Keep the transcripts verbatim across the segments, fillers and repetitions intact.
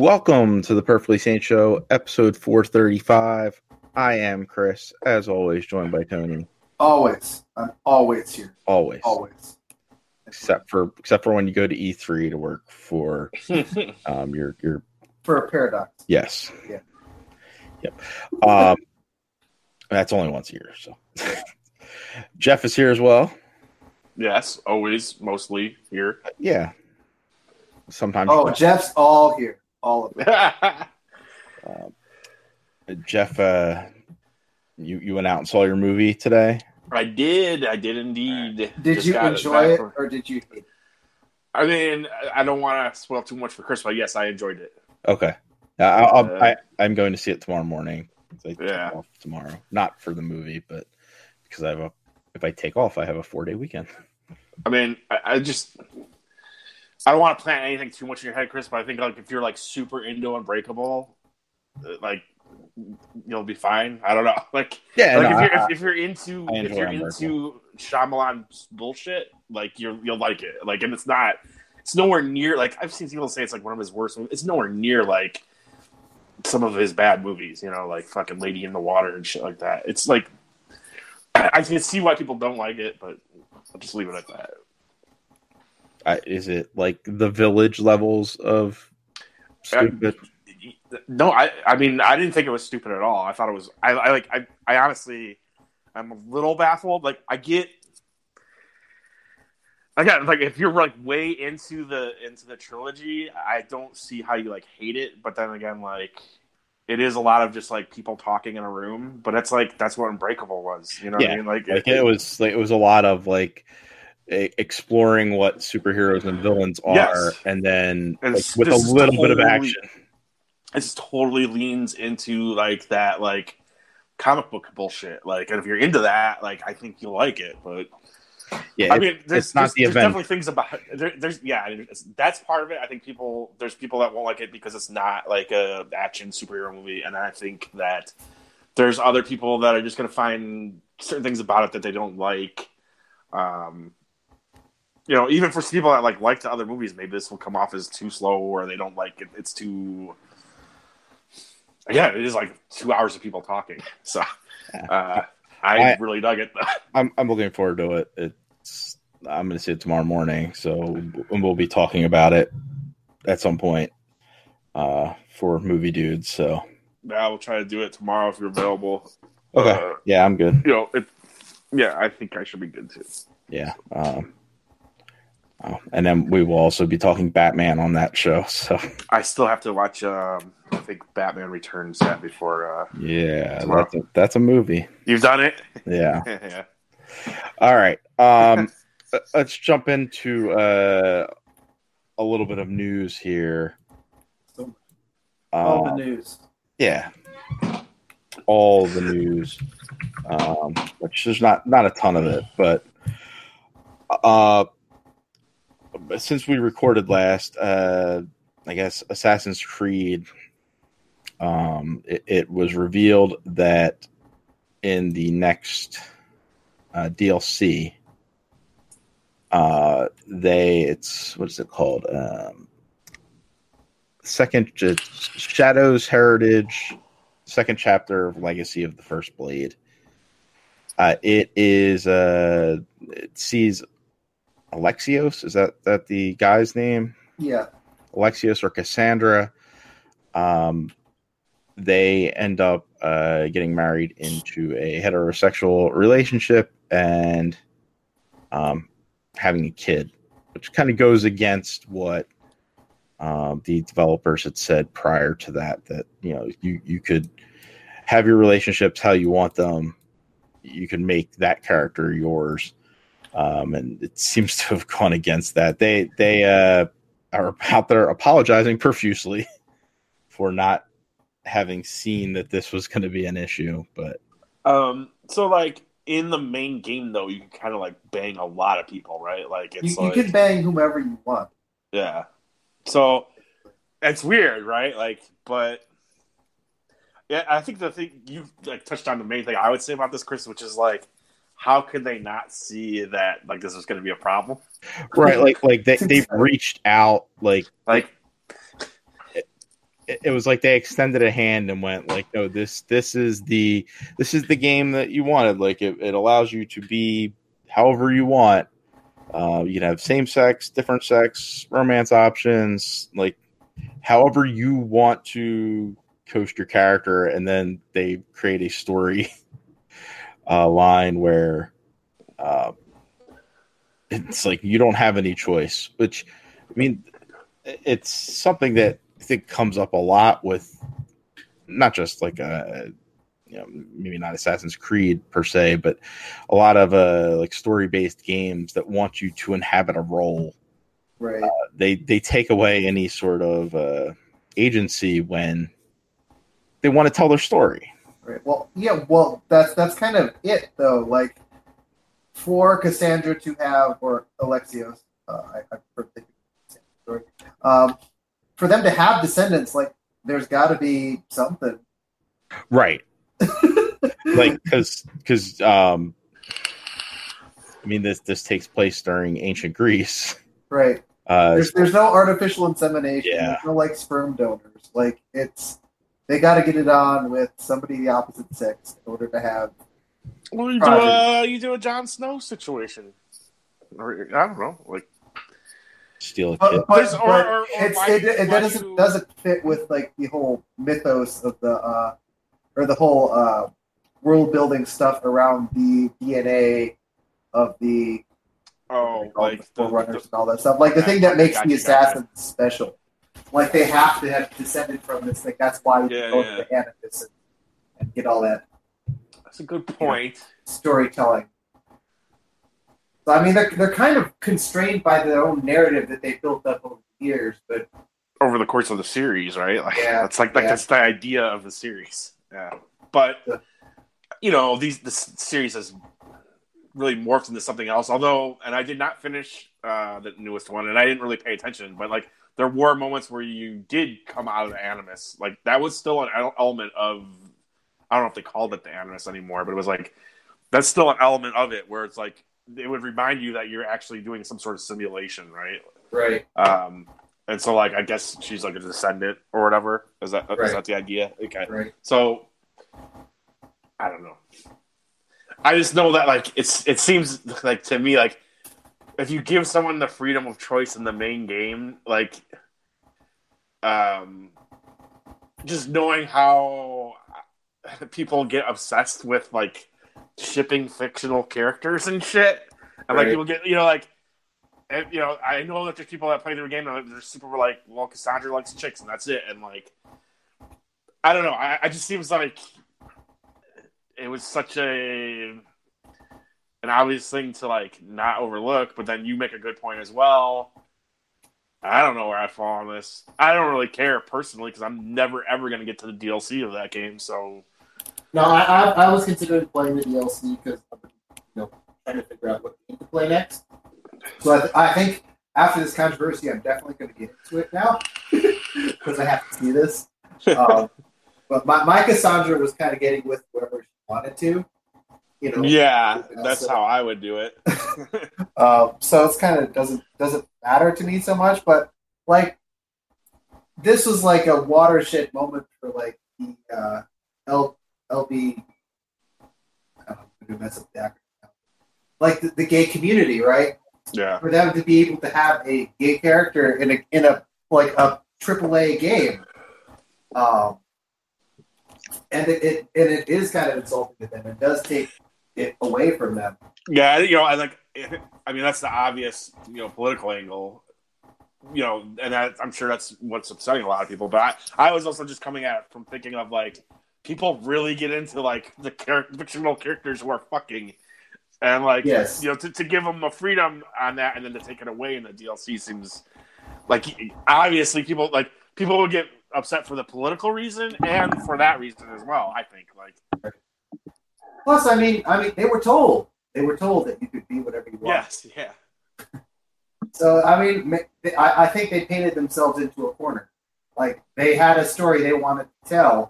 Welcome to the Perfectly Sane Show, episode four thirty-five. I am Chris, as always, joined by Tony. Always. I'm always here. Always. Always. Except for except for when you go to E three to work for um your your For a paradox. Yes. Yeah. Yep. Um that's only once a year, so Jeff is here as well. Yes, always, mostly here. Yeah. Sometimes. Oh, Jeff's all here. All of it. uh, Jeff, uh, you you went out and saw your movie today? I did. I did indeed. Did Just you got enjoy it, back from- or did you hate it? I mean, I don't want to spoil too much for Chris, but yes, I enjoyed it. Okay. Uh, I'll, I'll, Uh, I, I'm going to see it tomorrow morning. I take Yeah. off tomorrow. Not for the movie, but because I have a, if I take off, I have a four day weekend. I mean, I, I just, I don't want to plant anything too much in your head, Chris, but I think like if you're like super into Unbreakable, uh, like you'll be fine. I don't know. Like, Yeah, like no, if you're I- if, if you're into I if enjoy you're Unbreakable. into Shyamalan bullshit, like you're you'll like it. Like, and it's not, it's nowhere near like I've seen people say it's like one of his worst movies. It's nowhere near like some of his bad movies. You know, like fucking Lady in the Water and shit like that. It's like I can see why people don't like it, but I'll just leave it at that. I, is it like the Village levels of stupid? No, I I mean I didn't think it was stupid at all. I thought it was I, I like I, I honestly I'm a little baffled. Like I get again like if you're like way into the into the trilogy, I don't see how you like hate it. But then again, like it is a lot of just like people talking in a room. But it's like that's what Unbreakable was. You know what Yeah, I mean? Like, Like it was like it was a lot of like e- exploring what superheroes and villains are, Yes. and then And like, it's- with a this is little bit of totally- action. it just totally leans into like that like comic book bullshit. Like, and if you're into that, like I think you'll like it. But Yeah, I it- mean, there's, it's not there's, the there's event. definitely things about there, there's yeah, I mean, it's, that's part of it. I think people there's people that won't like it because it's not like a action superhero movie, and I think that there's other people that are just going to find certain things about it that they don't like. Um, you know, even for people that like like the other movies, maybe this will come off as too slow, or they don't like it. It's too. Yeah, it is like two hours of people talking. So uh, I, I- really dug it. Though. I'm I'm looking forward to it. It's I'm going to see it tomorrow morning, so we'll be talking about it at some point uh, for Movie Dudes. So Yeah, we'll try to do it tomorrow if you're available. okay, Uh, yeah, I'm good. you know, it, yeah, I think I should be good too. Yeah, um, oh, and then we will also be talking Batman on that show. So I still have to watch. Um, I think Batman Returns that before. Uh, yeah, Tomorrow. that's a, that's a movie. you've done it. Yeah. Yeah. All right. Um, let's jump into uh, a little bit of news here. All Uh, the news. yeah, all the news, um, which there's not not a ton of it, but uh, since we recorded last, uh, I guess Assassin's Creed, um, it, it was revealed that in the next uh, D L C, uh, they it's what is it called? Um, second uh, Shadows Heritage, second chapter of Legacy of the First Blade. Uh, it is uh, it sees Alexios. Is that that the guy's name? Yeah. Alexios or Cassandra. Um, they end up uh, getting married into a heterosexual relationship and um, having a kid, which kind of goes against what um, the developers had said prior to that. That you know you you could have your relationships how you want them. You can make that character yours, um, and it seems to have gone against that. They they uh, are out there apologizing profusely for not having seen that this was going to be an issue, but Um. So, like in the main game, though, you can kind of like bang a lot of people, right? Like You, it's you like can bang whomever you want. yeah. So it's weird, right? Like, but yeah, I think the thing you like touched on the main thing I would say about this, Chris, which is like, how could they not see that like this is going to be a problem? right, like like they they've reached out, like Like it, it was like they extended a hand and went like, no, this this is the this is the game that you wanted. Like it, it allows you to be however you want. Uh, you can have same sex, different sex, romance options, like however you want to coast your character, and then they create a story uh, line where uh, it's like you don't have any choice. Which, I mean, it's something that I think comes up a lot with not just like a, you know, maybe not Assassin's Creed per se, but a lot of uh, like story-based games that want you to inhabit a role. Right. Uh, they they take away any sort of uh, agency when they want to tell their story. Right. Well, yeah. Well, that's that's kind of it, though. Like for Cassandra to have, or Alexios, uh, I, I prefer to think of um, for them to have descendants, like there's got to be something, right? Like because because um, I mean this this takes place during ancient Greece, right? Uh, there's there's no artificial insemination. Yeah. There's no like sperm donors. Like it's they got to get it on with somebody the opposite sex in order to have. Well, you do a you do a Jon Snow situation, or I don't know, like steal a kid. But, but, There's- or- but or- or it's, why it, do- it why doesn't do- doesn't fit with like the whole mythos of the uh, or the whole uh, world building stuff around the D N A of the oh, all like the the, Forerunners the, and all that stuff. Like the Yeah, thing that makes gotcha, the gotcha. assassins special. Like they have to have descended from this thing. That's why you Yeah, go yeah. to the Animus and, and get all that that's a good point. storytelling. So I mean, they're they're kind of constrained by their own narrative that they built up over the years, but Over the course of the series, right? Like Yeah, that's like like yeah. that's the idea of the series. Yeah, but Yeah. you know, these this series has really morphed into something else. Although, and I did not finish uh, the newest one, and I didn't really pay attention. But like, there were moments where you did come out of the Animus. Like that was still an el- element of. I don't know if they called it the Animus anymore, but it was like that's still an element of it where it's like it would remind you that you're actually doing some sort of simulation, right? right. Um, and so, like, I guess she's like a descendant or whatever. Is that is Right. that the idea? Okay. Right. So, I don't know. I just know that like it's it seems like to me like if you give someone the freedom of choice in the main game, like, um, just knowing how people get obsessed with like shipping fictional characters and shit, and like Right. people get you know like. And, you know, I know that there's people that play the game and they're super like, well, Cassandra likes chicks and that's it. And like, I don't know. I, I just seems like it was such a an obvious thing to like not overlook. But then you make a good point as well. I don't know where I fall on this. I don't really care personally because I'm never ever going to get to the D L C of that game. So No, I, I, I was considering playing the D L C because you know trying to figure out what game to play next. So I, th- I think after this controversy, I'm definitely going to get into it now because I have to see this. Um, but my, my Cassandra was kind of getting with whoever she wanted to. You know. yeah, that's So- how I would do it. Uh, so it's kind of doesn't doesn't matter to me so much, but like this was like a watershed moment for like the uh, L LB. I don't know, I'm gonna mess up the acronym. Like the, the gay community, right? yeah. For them to be able to have a gay character in a in a like a triple A game, um, and it, it and it is kind of insulting to them. It does take it away from them. Yeah, you know, I like. I mean, that's the obvious, you know, political angle. You know, and that, I'm sure that's what's upsetting a lot of people. But I, I was also just coming at it from thinking of like people really get into like the char- fictional characters who are fucking, and like Yes. you know, to, to give them a freedom on that, and then to take it away in the D L C seems like obviously people like people will get upset for the political reason and for that reason as well. I think like Plus, I mean, I mean, they were told they were told that you could be whatever you want. yes, yeah. So I mean, ma- they- I, I think they painted themselves into a corner. Like they had a story they wanted to tell,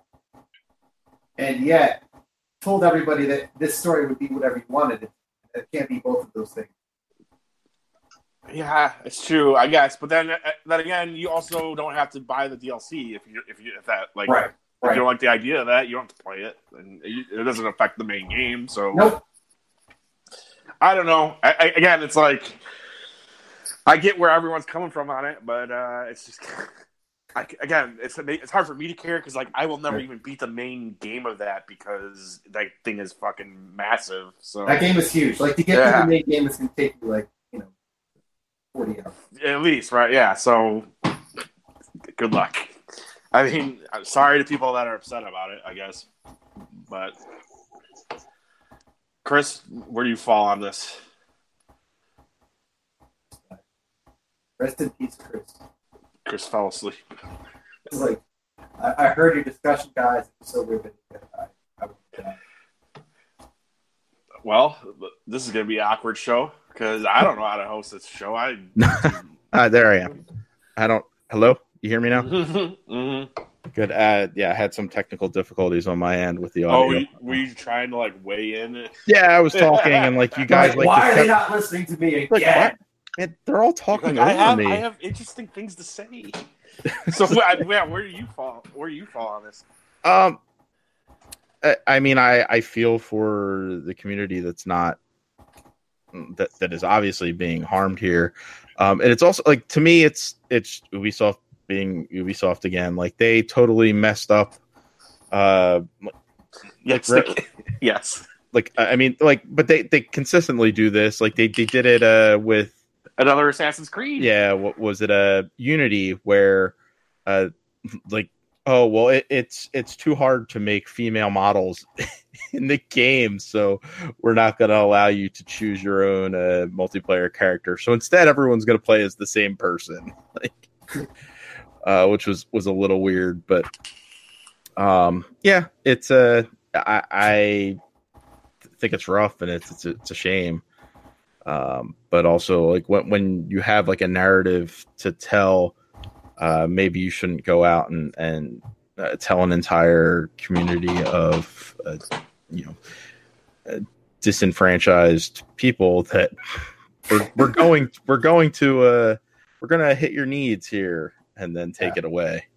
and yet told everybody that this story would be whatever you wanted. It, it can't be both of those things. Yeah, it's true, I guess. But then, uh, then again, you also don't have to buy the D L C if you if you if that like Right. if Right. you don't like the idea of that, you don't have to play it, and it, it doesn't affect the main game. So Nope. I don't know. I, I, again, it's like I get where everyone's coming from on it, but uh, it's just I, again, it's it's hard for me to care because like I will never even beat the main game of that because that thing is fucking massive. So That game is huge. Like to get Yeah. to the main game, it's gonna take you like you know forty hours. at least, right? Yeah. So good luck. I mean, I'm sorry to people that are upset about it, I guess. But Chris, where do you fall on this? Rest in peace, Chris. Chris fell asleep. It's like I, I heard your discussion, guys. It's so riveting. I, I, uh, Well, this is going to be an awkward show because I don't know how to host this show. I uh, there I am. I don't. Hello, you hear me now? mm-hmm. Good. Uh, yeah, I had some technical difficulties on my end with the Oh, audio. were you, were you trying to like weigh in? Yeah, I was talking, and like you guys, like, why just are they kept- not listening to me like, again? what? Man, they're all talking Like, I over have me. I have interesting things to say. So I, yeah, where do you fall? Where do you fall on this? Um, I, I mean, I, I feel for the community that's not that that is obviously being harmed here, um, and it's also like to me, it's it's Ubisoft being Ubisoft again. Like they totally messed up. Uh, Yes, like, they- yes. like I mean, like, but they they consistently do this. Like they they did it uh with. Another Assassin's Creed. Yeah, what was it? A uh, Unity where, uh, like, oh well, it, it's it's too hard to make female models in the game, so we're not going to allow you to choose your own uh, multiplayer character. So instead, everyone's going to play as the same person, like, uh, which was was a little weird, but um, yeah, it's a uh, I, I think it's rough and it's it's a, it's a shame. Um, but also like when, when you have like a narrative to tell, uh, maybe you shouldn't go out and, and uh, tell an entire community of, uh, you know, uh, disenfranchised people that we're, we're going, we're going to, uh, we're going to hit your needs here and then take Yeah. it away.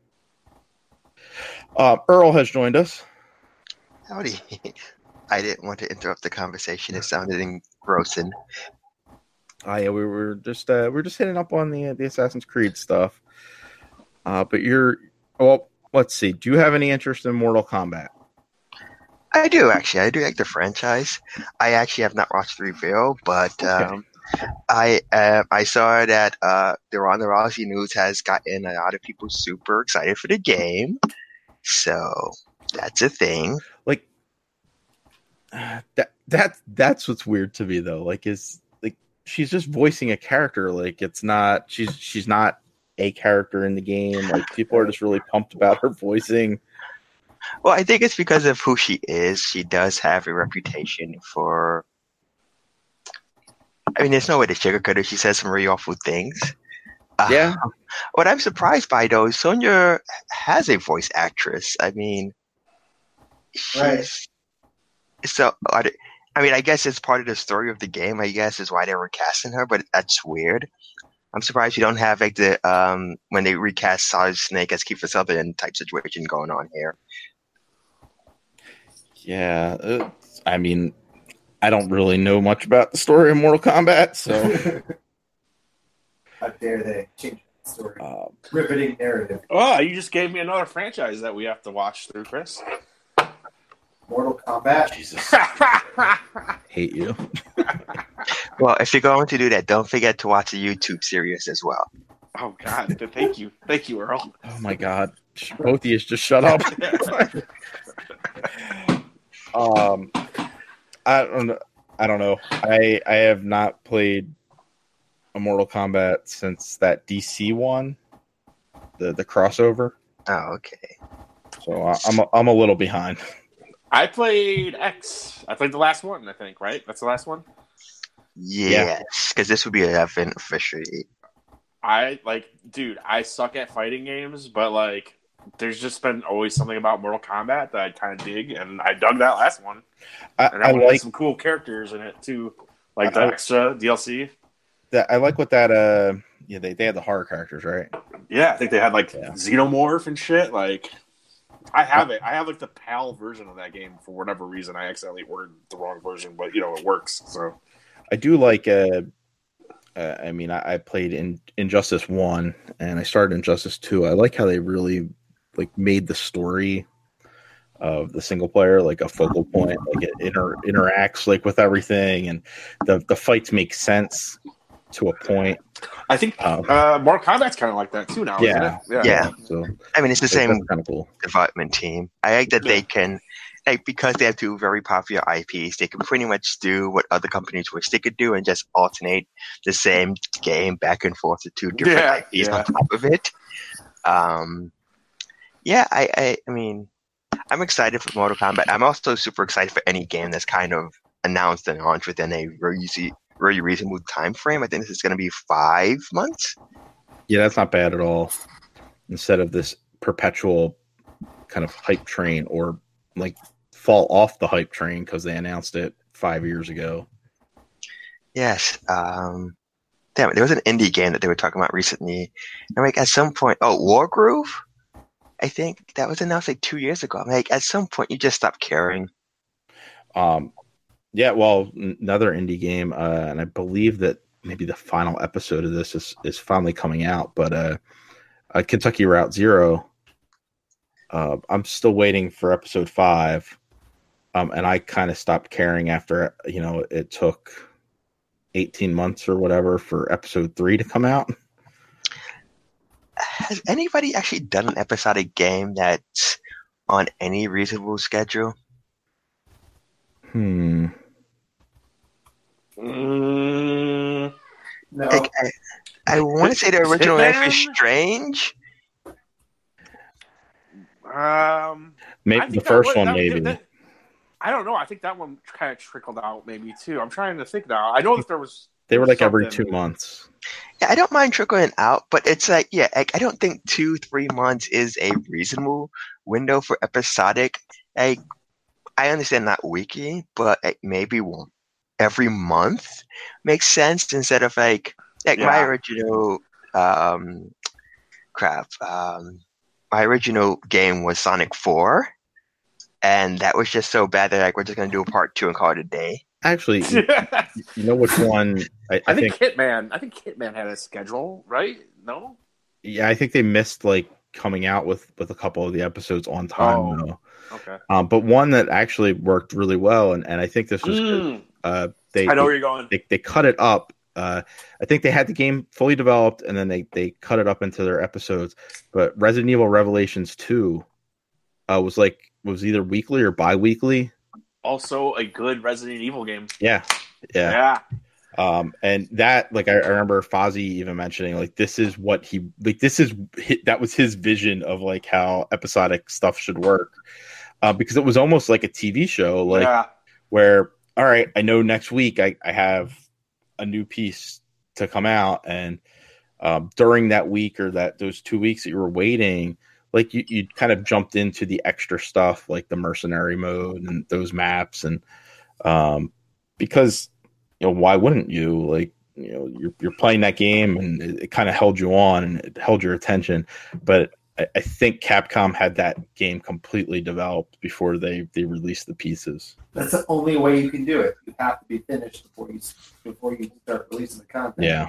Uh, Earl has joined us. Howdy. I didn't want to interrupt the conversation. It sounded engrossing. Oh yeah, we were just uh, we are just hitting up on the the Assassin's Creed stuff. Uh, but you're well. Let's see. Do you have any interest in Mortal Kombat? I do, actually. I do like the franchise. I actually have not watched the reveal, but Okay. um, I uh, I saw that uh, the Ronda Rousey news has gotten a lot of people super excited for the game. So that's a thing. Like that that that's what's weird to me though. Like is like she's just voicing a character. Like it's not she's she's not a character in the game. Like people are just really pumped about her voicing. Well, I think it's because of who she is. She does have a reputation for. I mean, there's no way to sugarcoat her. She says some really awful things. Uh, Yeah. What I'm surprised by, though, is Sonya has a voice actress. I mean, she's. Right. So, are they- I mean, I guess it's part of the story of the game, I guess, is why they were casting her, but that's weird. I'm surprised you don't have, like, the, um, when they recast Solid Snake as Kiefer Sutherland type situation going on here. Yeah. uh, I mean, I don't really know much about the story of Mortal Kombat, so How dare they change the story? uh, Riveting narrative. Oh, you just gave me another franchise that we have to watch through, Chris. Mortal Kombat. Jesus, hate you. Well, if you're going to do that, don't forget to watch the YouTube series as well. Oh God! Thank you, thank you, Earl. Oh my god. Sh- Both of you just shut up. um I don't know. I don't know. I I have not played a Mortal Kombat since that D C one, the the crossover. Oh, okay. So I, I'm a, I'm a little behind. I played X. I played the last one. I think right. That's the last one. Yes, because this would be eleven officially. I like, dude. I suck at fighting games, but like, there's just been always something about Mortal Kombat that I kind of dig, and I dug that last one. I, And I that one had like some cool characters in it too, like the I- extra D L C. that. I like what that. Uh, yeah, they they had the horror characters, right? Yeah, I think they had like Yeah. Xenomorph and shit. Like, I have it. I have like the PAL version of that game for whatever reason. I accidentally ordered the wrong version, but you know it works. So I do like. Uh, uh, I mean, I, I played in Injustice One, and I started Injustice Two. I like how they really like made the story of the single player like a focal point. Like it inter- interacts like with everything, and the the fights make sense to a point. I think Um, uh, Mortal Kombat's kind of like that too now. Yeah. Isn't it? Yeah. So I mean, it's the same kind of cool. development team. I like that Yeah. they can, like, because they have two very popular I Ps, they can pretty much do what other companies wish they could do and just alternate the same game back and forth to two different Yeah, I Ps yeah. on top of it. Um, yeah, I, I, I mean, I'm excited for Mortal Kombat. I'm also super excited for any game that's kind of announced and launched within a very easy, very reasonable time frame. I think this is going to be five months. Yeah, that's not bad at all. Instead of this perpetual kind of hype train, or like fall off the hype train because they announced it five years ago. Yes. Um, damn it, there was an indie game that they were talking about recently. And like at some point, oh, Wargroove? I think that was announced like two years ago. I'm like, at some point, you just stop caring. Um, yeah, well, n- another indie game, uh, and I believe that maybe the final episode of this is, is finally coming out. But uh, uh, Kentucky Route Zero, uh, I'm still waiting for episode five, um, and I kind of stopped caring after you know it took eighteen months or whatever for episode three to come out. Has anybody actually done an episodic game that's on any reasonable schedule? Hmm. Mm, No. Like, I, I want to say the original Life is Hitman? Strange. um, Maybe I the think that first was- one, that- maybe. that- I don't know. I think that one kind of trickled out maybe too. I'm trying to think now. I know that there was. They were there was like every something. two months. Yeah, I don't mind trickling out, but it's like, yeah, like, I don't think two, three months is a reasonable window for episodic. Like, I understand not weekly, but like, maybe one every month makes sense instead of like, like my Yeah. original, um, crap, um, my original game was Sonic four, and that was just so bad that like we're just gonna do a part two and call it a day. Actually, you, I, you know which one? I, I think, think. Hitman. I think Hitman had a schedule, right? No. Yeah, I think they missed like coming out with with a couple of the episodes on time Oh. though. Okay. Um, but one that actually worked really well, and, and I think this was good. Mm, Uh, they I know they, where you're going. they they cut it up. Uh, I think they had the game fully developed, and then they they cut it up into their episodes. But Resident Evil Revelations two uh, was like was either weekly or bi-weekly. Also, a good Resident Evil game. Yeah, yeah. Yeah. Um, and that, like, I, I remember Fozzie even mentioning, like, this is what he, like, this is, that was his vision of, like, how episodic stuff should work. Uh, because it was almost like a T V show, like, yeah. where, all right, I know next week I, I have a new piece to come out. And um, during that week or that those two weeks that you were waiting, like, you, you kind of jumped into the extra stuff, like the mercenary mode and those maps. And um, because, you know, why wouldn't you? Like, you know, you're you're playing that game, and it, it kind of held you on and it held your attention. But I, I think Capcom had that game completely developed before they they released the pieces. That's the only way you can do it. You have to be finished before you before you start releasing the content. Yeah.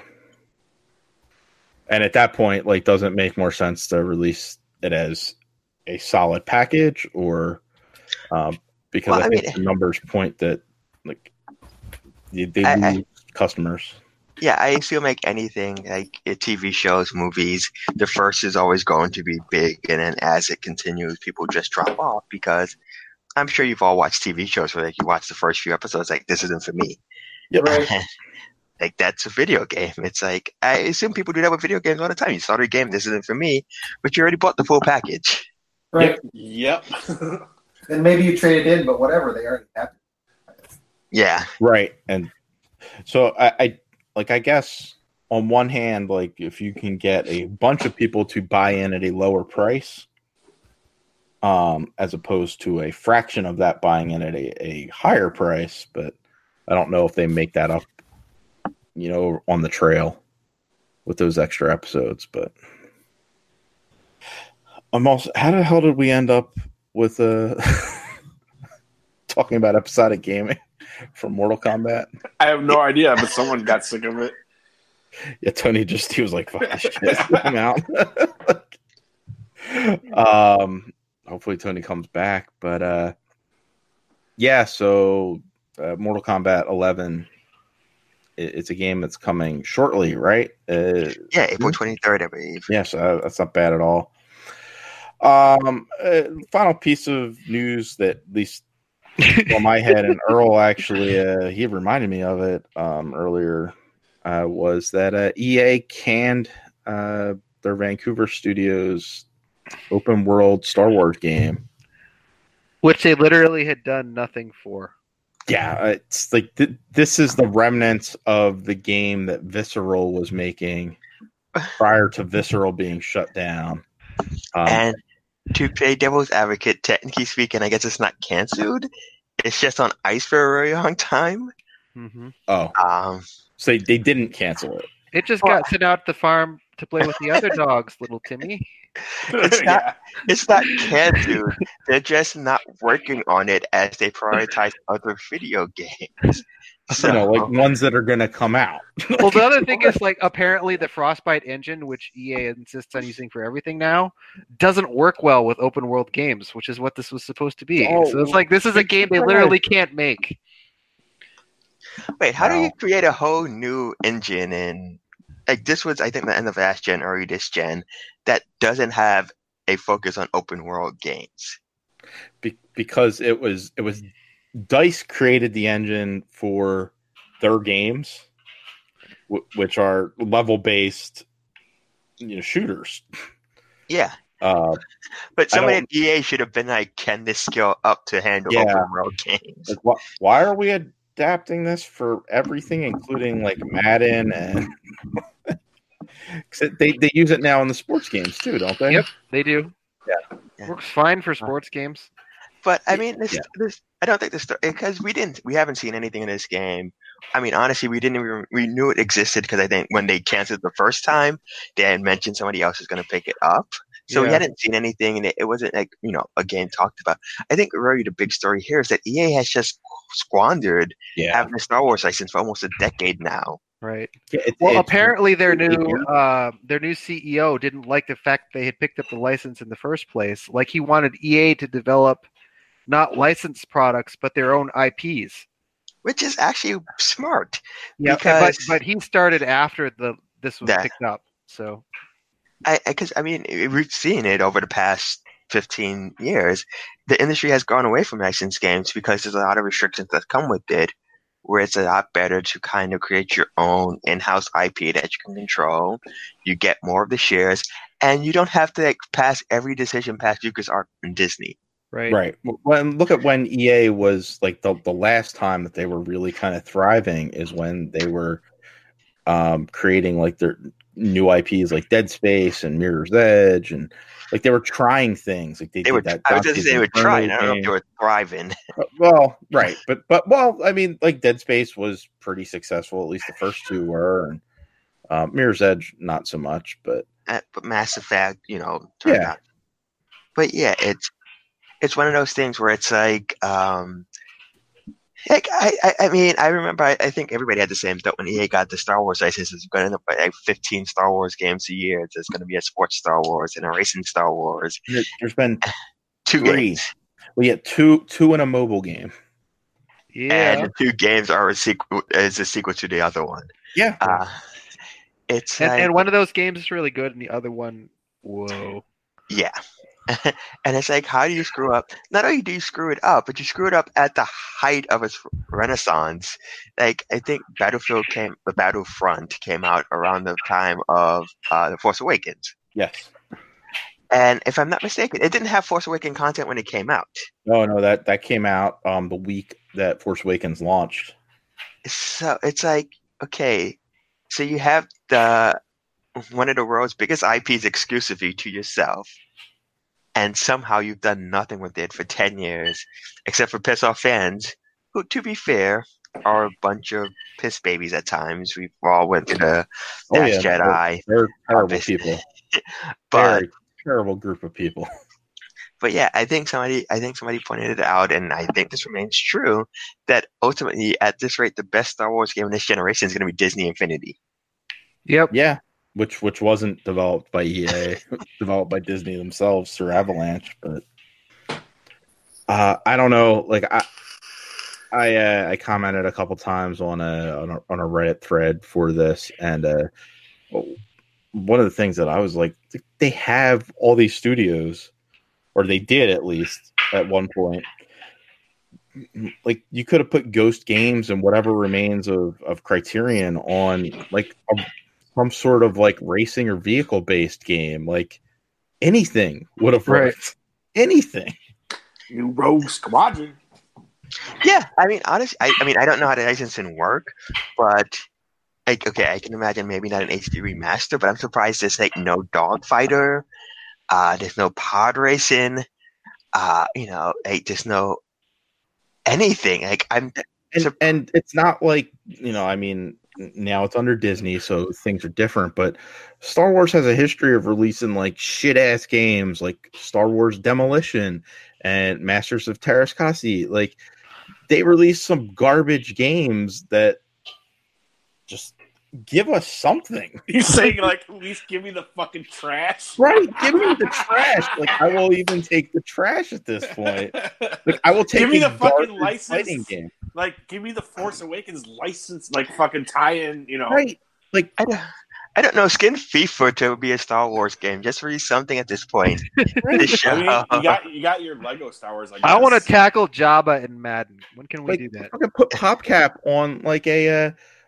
And at that point, like, doesn't it make more sense to release it as a solid package, or um, because Well, I I think mean- the numbers point that, like, they, they I- I- lose customers. Yeah, I feel like anything, like uh, T V shows, movies, the first is always going to be big, and then as it continues, people just drop off because I'm sure you've all watched T V shows where like you watch the first few episodes, like this isn't for me. Right. Like that's a video game. It's like I assume people do that with video games all the time. You start a game, this isn't for me, but you already bought the full package. Right. Yep. And maybe you trade it in, but whatever, they already have it. Yeah, Right. And so I, I like I guess on one hand, like, if you can get a bunch of people to buy in at a lower price, um, as opposed to a fraction of that buying in at a, a higher price, but I don't know if they make that up you know, on the trail with those extra episodes. But I'm also, how the hell did we end up with uh, talking about episodic gaming from Mortal Kombat? I have no idea, but someone got sick of it. Yeah, Tony just, he was like, fuck this shit, I'm out. um, hopefully Tony comes back. But uh, yeah, so uh, Mortal Kombat eleven, it, it's a game that's coming shortly, right? Uh, Yeah, April twenty-third, I believe. Yes, uh, that's not bad at all. Um, uh, final piece of news that at least on my head, and Earl actually, uh, he reminded me of it um, earlier, uh, was that uh, E A canned uh, their Vancouver studios open world Star Wars game. Which they literally had done nothing for. Yeah, it's like th- this is the remnants of the game that Visceral was making prior to Visceral being shut down. Um, And to play devil's advocate, technically speaking, I guess it's not canceled. It's just on ice for a very long time. Mm-hmm. oh, Um, so they, they didn't cancel it. It just got sent out to the farm to play with the other dogs, little Timmy. It's not- it's not canceled. They're just not working on it as they prioritize other video games. So, no, like ones that are going to come out. Well, the other thing is, like, apparently the Frostbite engine, which E A insists on using for everything now, doesn't work well with open world games, which is what this was supposed to be. Oh, so it's like, this is a game they literally can't make. Wait, how do Wow. you create a whole new engine in like this was I think the end of last gen or this gen that doesn't have a focus on open world games? Be- because it was it was DICE created the engine for their games, w- which are level based, you know, shooters. Yeah. Uh, But I somebody don't- at E A should have been like, can this scale up to handle Yeah. open world games? like, wh- why are we adapting this for everything, including like Madden and? 'Cause they they use it now in the sports games too, don't they? Yep, they do. Yeah. Yeah. Works fine for sports games. But I mean, this, Yeah. this I don't think this because we didn't we haven't seen anything in this game. I mean, honestly, we didn't even we knew it existed because I think when they canceled the first time, they had mentioned somebody else is going to pick it up. So we Yeah. hadn't seen anything, and it, it wasn't like you know a game talked about. I think really the big story here is that E A has just squandered Yeah. having a Star Wars license for almost a decade now. Right. Yeah, it- Well, it's- apparently their it's- new uh, their new C E O didn't like the fact they had picked up the license in the first place. Like he wanted E A to develop not licensed products but their own I Ps. Which is actually smart. Yeah, Because- but but he started after the this was That- picked up. So I because I, mean we've seen it over the past fifteen years. The industry has gone away from licensed games because there's a lot of restrictions that come with it. Where it's a lot better to kind of create your own in-house I P that you can control. You get more of the shares, and you don't have to like pass every decision past LucasArts and Disney. right. Right. When look at when E A was like the the last time that they were really kind of thriving is when they were um, creating like their new I Ps like Dead Space and Mirror's Edge, and like they were trying things. Like they, They did were. that. I was just Dante's saying they were Inferno trying. I don't know if game. they were thriving. Well, right, but but well, I mean, like Dead Space was pretty successful. At least the first two were, and um, Mirror's Edge not so much. But Uh, but Mass Effect, you know, turned Yeah. out. But yeah, it's it's one of those things where it's like, um, like I, I, I mean, I remember, I, I think everybody had the same thought when E A got the Star Wars license. It's going to end up with like fifteen Star Wars games a year. There's going to be a sports Star Wars and a racing Star Wars. there, there's been Two Three. games, we get two two in a mobile game. Yeah. and the two games are a sequel, is a sequel to the other one. Yeah, Uh, it's And, like, and one of those games is really good, and the other one, whoa. yeah. And it's like, how do you screw up? Not only do you screw it up, but you screw it up at the height of its renaissance. Like, I think Battlefield came, the Battlefront came out around the time of uh, The Force Awakens. yes. And if I'm not mistaken, it didn't have Force Awakens content when it came out. No, no, that that came out um the week that Force Awakens launched. So it's like, okay, so you have the one of the world's biggest I Ps exclusively to yourself, and somehow you've done nothing with it for ten years, except for piss off fans, who, to be fair, are a bunch of piss babies at times. We all went to the Oh Last yeah, they're, Jedi, they're terrible obviously. people. but Very terrible group of people. but yeah, I think somebody I think somebody pointed it out, and I think this remains true that ultimately, at this rate, the best Star Wars game in this generation is going to be Disney Infinity. Yep. Yeah, which which wasn't developed by E A, developed by Disney themselves through Avalanche. But uh, I don't know. Like I, I, uh, I commented a couple times on a, on a on a Reddit thread for this, and uh, one of the things that I was like, they have all these studios, or they did at least at one point. Like you could have put Ghost Games and whatever remains of, of Criterion on like a, some sort of like racing or vehicle based game. Like anything would have worked. Right. Anything. New Rogue Squadron. Yeah, I mean, honestly, I, I mean, I don't know how the licensing work, but like, okay, I can imagine maybe not an H D remaster, but I'm surprised there's like no Dogfighter, uh, there's no pod racing, uh, you know, like there's no anything. Like I'm, and, and it's not like, you know, I mean, now it's under Disney, so things are different. But Star Wars has a history of releasing like shit ass games, like Star Wars Demolition and Masters of Terras Kasi. Like they released some garbage games that just give us something. You're saying like at least give me the fucking trash, right? Give me the trash. Like I will even take the trash at this point. Like I will take give me the fucking license fighting game. Like give me the Force Awakens license, like fucking tie-in. You know, right? Like I don't, I don't know. Skin FIFA to be a Star Wars game. Just release something at this point. This I mean, you got you got your Lego Star Wars. I, I want to tackle Jabba and Madden. When can we like, do that? Fucking put PopCap on like a. Uh,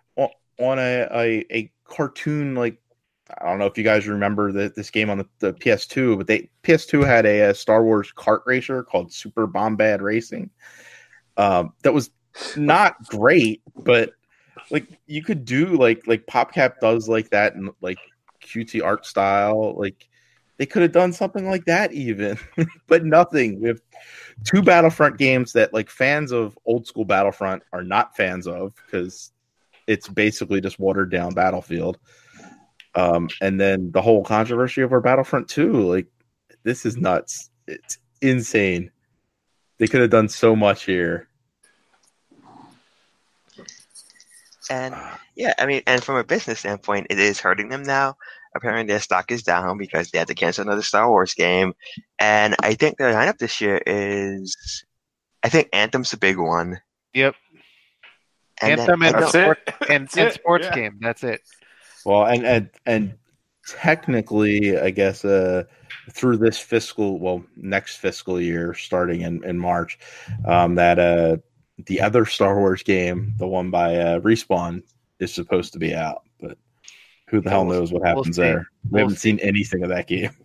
on a, a, a cartoon, like I don't know if you guys remember the, this game on the, the P S two, but they P S two had a, a Star Wars kart racer called Super Bombad Racing. Um, that was not great, but like you could do like like PopCap does like that in like cutesy art style. Like they could have done something like that even, but nothing. We have two Battlefront games that like fans of old school Battlefront are not fans of because it's basically just watered down Battlefield. Um, and then the whole controversy over Battlefront two, like this is nuts. It's insane. They could have done so much here. And yeah, I mean, and from a business standpoint, it is hurting them now. Apparently their stock is down because they had to cancel another Star Wars game. And I think their lineup this year is, I think Anthem's the big one. Yep. And Anthem then, and, sport, and, and it. sports Yeah. game. That's it. Well, and and and technically, I guess uh, through this fiscal, well, next fiscal year, starting in in March, um, that uh, the other Star Wars game, the one by uh, Respawn, is supposed to be out. But who the Yeah, hell we'll- knows what we'll happens see. there? We We'll haven't see. seen anything of that game.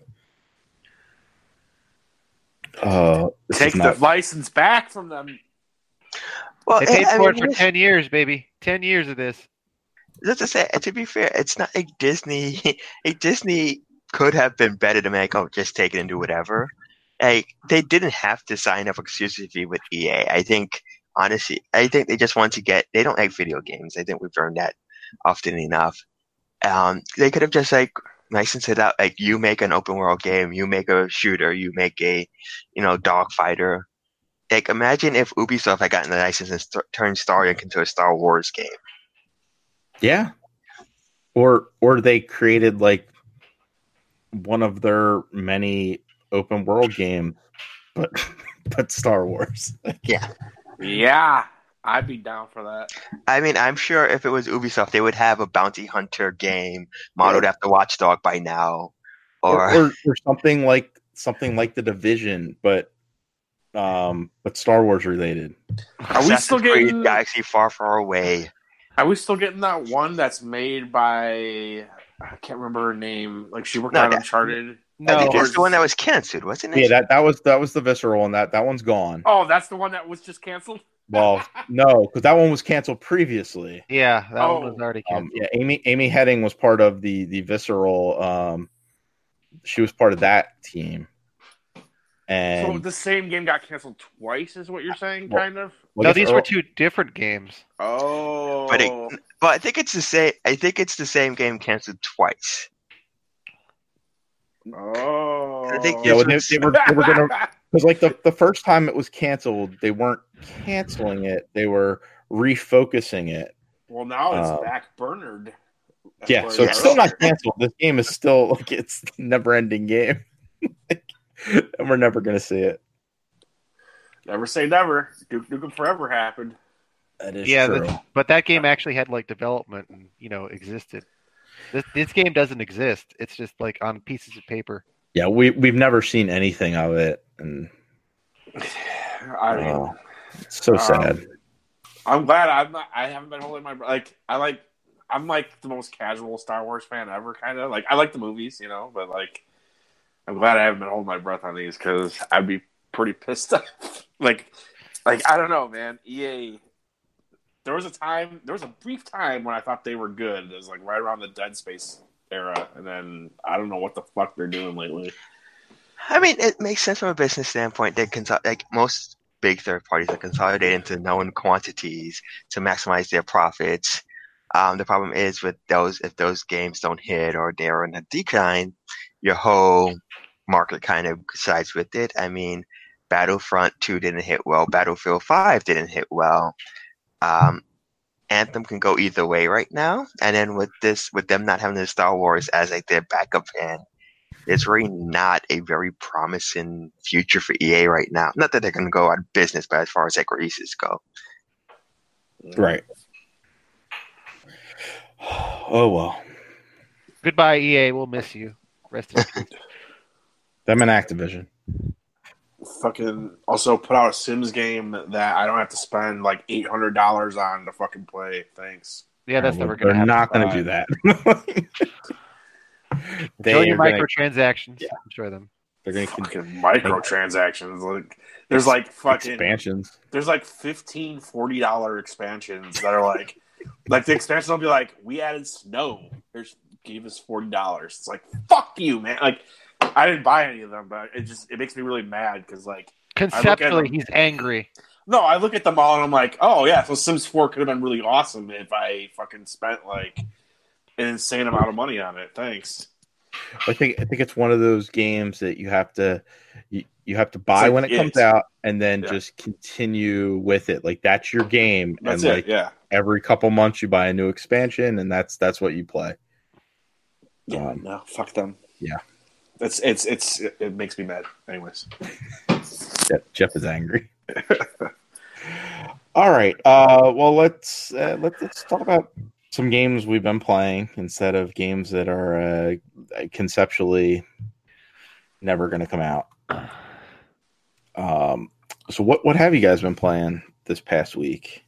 Uh, this Take is the not- license back from them. well, They paid I for mean, it for here's- ten years, baby. Ten years of this. just to say, to be fair, it's not like Disney. Like Disney could have been better to make. Oh, just take it and do whatever. Like they didn't have to sign up exclusively with E A. I think honestly, I think they just want to get. They don't like video games. I think we've learned that often enough. Um, they could have just like licensed it out. Like you make an open world game, you make a shooter, you make a, you know, dogfighter. Like imagine if Ubisoft had gotten the license and st- turned Starlink into a Star Wars game. Yeah. Or or they created like one of their many open world games, but but Star Wars. Yeah. Yeah, I'd be down for that. I mean, I'm sure if it was Ubisoft, they would have a bounty hunter game modeled after Watchdog by now, Or, or, or or something like something like The Division, but um but Star Wars related. Are we still Assassin's Creed getting? Galaxy Far, Far Away. Are we still getting that one that's made by? I can't remember her name. Like she worked No, on that- Uncharted. I No, think that's the one that was canceled, wasn't it? Yeah, that, that was that was the Visceral one. That that one's gone. Oh, that's the one that was just canceled. Well, no, because that one was canceled previously. yeah, that Oh. one was already Um, canceled. yeah, Amy Amy Heading was part of the the Visceral. Um, she was part of that team, And So the same game got canceled twice, is what you're saying, Well, kind of? well, I no, guess these Earl- were two different games. Oh, But it, but I think it's the same. I think it's the same game canceled twice. oh, I think Yeah, this well, they, was- they were they were gonna because like the the first time it was canceled, they weren't canceling it; they were refocusing it. well, now it's Um, back burnered. Yeah, so it's still not canceled. This game is still like it's a never-ending game, and we're never gonna see it. Never say never. Duke Nukem Forever happened. That is Yeah, true. that's- but that game actually had like development and you know existed. This this game doesn't exist. It's just like on pieces of paper. Yeah, we we've never seen anything of it, and I mean, uh, it's so um, sad. I'm glad I'm not. I haven't been holding my like. I like. I'm like the most casual Star Wars fan ever. Kind of like I like the movies, you know, but like I'm glad I haven't been holding my breath on these because I'd be pretty pissed off. like, like I don't know, man. E A. There was a time. There was a brief time when I thought they were good. It was like right around the Dead Space era, and then I don't know what the fuck they're doing lately. I mean, it makes sense from a business standpoint. They consol- like most big third parties are consolidated into known quantities to maximize their profits. Um, the problem is with those, if those games don't hit or they're in a decline, your whole market kind of sides with it. I mean, Battlefront two didn't hit well. Battlefield five didn't hit well. Um, Anthem can go either way right now. And then with this, with them not having the Star Wars as like their backup plan, it's really not a very promising future for E A right now. Not that they're going to go out of business, but as far as like releases go. Right. Oh well, Goodbye, E A. We'll miss you. Rest in peace. them and Activision. Fucking also put out a Sims game that I don't have to spend like eight hundred dollars on to fucking play. Thanks. Yeah, that's They're never going to happen. not going to do that. they Enjoy your are gonna, microtransactions. Yeah. Enjoy them. they're going to Fucking microtransactions. Like there's like fucking expansions. there's like fifteen forty dollar expansions that are like like the expansion will be like, we added snow. Here's gave us forty dollars. It's like fuck you, man. Like I didn't buy any of them, but it just it makes me really mad because like Conceptually, them- he's angry. no, I look at them all and I'm like, oh yeah, so Sims four could have been really awesome if I fucking spent like an insane amount of money on it. Thanks. I think I think it's one of those games that you have to you, you have to buy like when it it. comes out and then Yeah. just continue with it. Like that's your game, That's and it. like Yeah. every couple months you buy a new expansion, and that's that's what you play. Yeah. Um, no, fuck them. yeah. It's it's it's it, it makes me mad. Anyways. Jeff, Jeff is angry. All right. Uh, well, let's uh, let's let's talk about some games we've been playing instead of games that are uh, conceptually never going to come out. Um, so what what have you guys been playing this past week?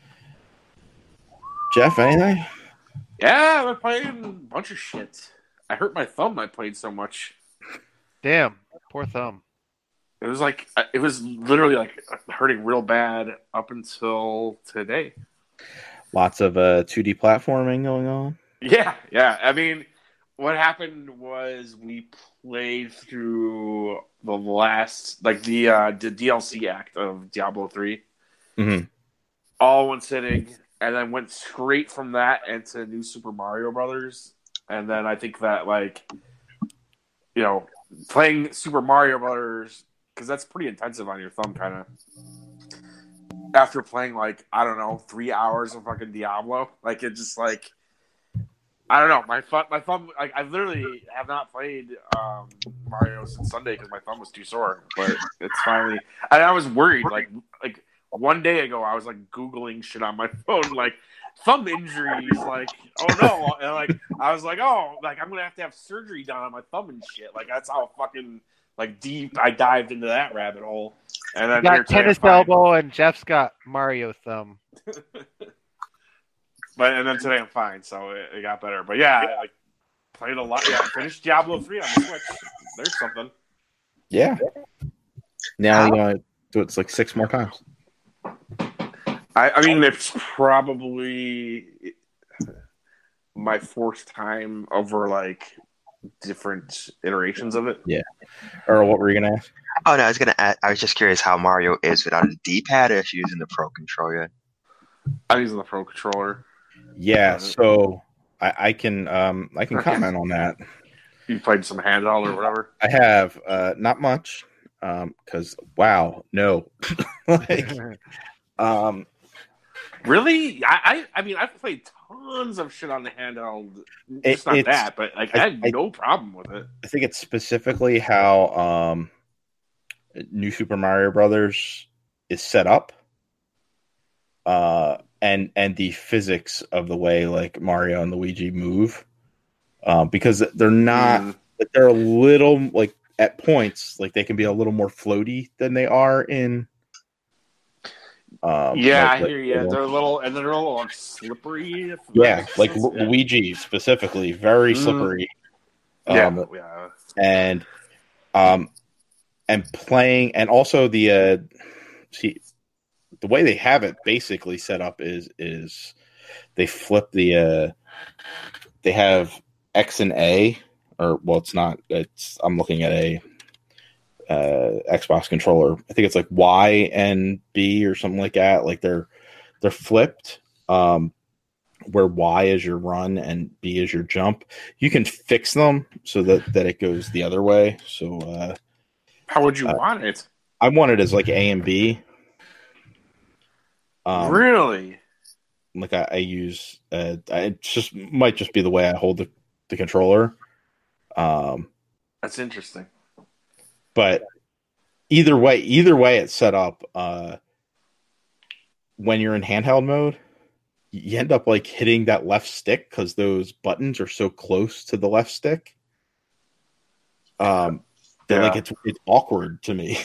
Jeff, anything? Yeah, I've been playing a bunch of shit. I hurt my thumb. I played so much. Damn, poor thumb. It was like it was literally like hurting real bad up until today. Lots of uh, two D platforming going on. Yeah, yeah. I mean, what happened was we played through the last, like the uh, the D L C act of Diablo three, Mm-hmm. all one sitting, and then went straight from that into New Super Mario Brothers, and then I think that like, you know, playing Super Mario Brothers because that's pretty intensive on your thumb, kind of. After playing like I don't know three hours of fucking Diablo, like it just like I don't know my thumb my thumb like I literally have not played um, Mario since Sunday because my thumb was too sore, but it's finally and I was worried like like one day ago I was like googling shit on my phone like thumb injuries like oh no and like I was like oh like I'm gonna have to have surgery done on my thumb and shit like that's how fucking like deep I dived into that rabbit hole. And then You here got today, tennis I'm fine. elbow, and Jeff's got Mario thumb. But and then today I'm fine, so it, it got better. But yeah, I like, played a lot. Yeah, finished Diablo three on the Switch. There's something. Yeah. Now you want to do it like six more times. I, I mean, it's probably my fourth time over like different iterations of it. Or what were you gonna ask? Oh no, I was gonna. Add, I was just curious how Mario is without a D-pad or if you're using the Pro controller. I'm using the Pro controller. Yeah, Uh, so I, I can um I can Okay. comment on that. You played some handheld or whatever. I have uh not much um because wow no like um Really? I, I I mean I've played tons of shit on the handheld. It- It's not it's- that, but like I- I, had I- no problem with it. I think it's specifically how um New Super Mario Brothers is set up, uh, and and the physics of the way like Mario and Luigi move, uh, because they're not Mm. like they're a little like at points like they can be a little more floaty than they are in. Um, Yeah, like, I hear you. little- They're a little and they're a little like, slippery. If that yeah, makes like sense. Lu- Yeah. Luigi specifically, very Mhm. slippery. Yeah, Um, yeah. and um and playing and also the uh see the way they have it basically set up is is they flip the uh they have X and A, or well it's not it's I'm looking at a uh Xbox controller. I think it's like Y and B or something like that. Like they're they're flipped, um where Y is your run and B is your jump. You can fix them so that that it goes the other way. So uh How would you uh, want it? I want it as like A and B. Um, really? like I, I use, uh, I, it just might just be the way I hold the, the controller. Um, That's interesting. but either way, either way it's set up. Uh, when you're in handheld mode, you end up like hitting that left stick because those buttons are so close to the left stick. Um, that like Yeah. it's it's awkward to me.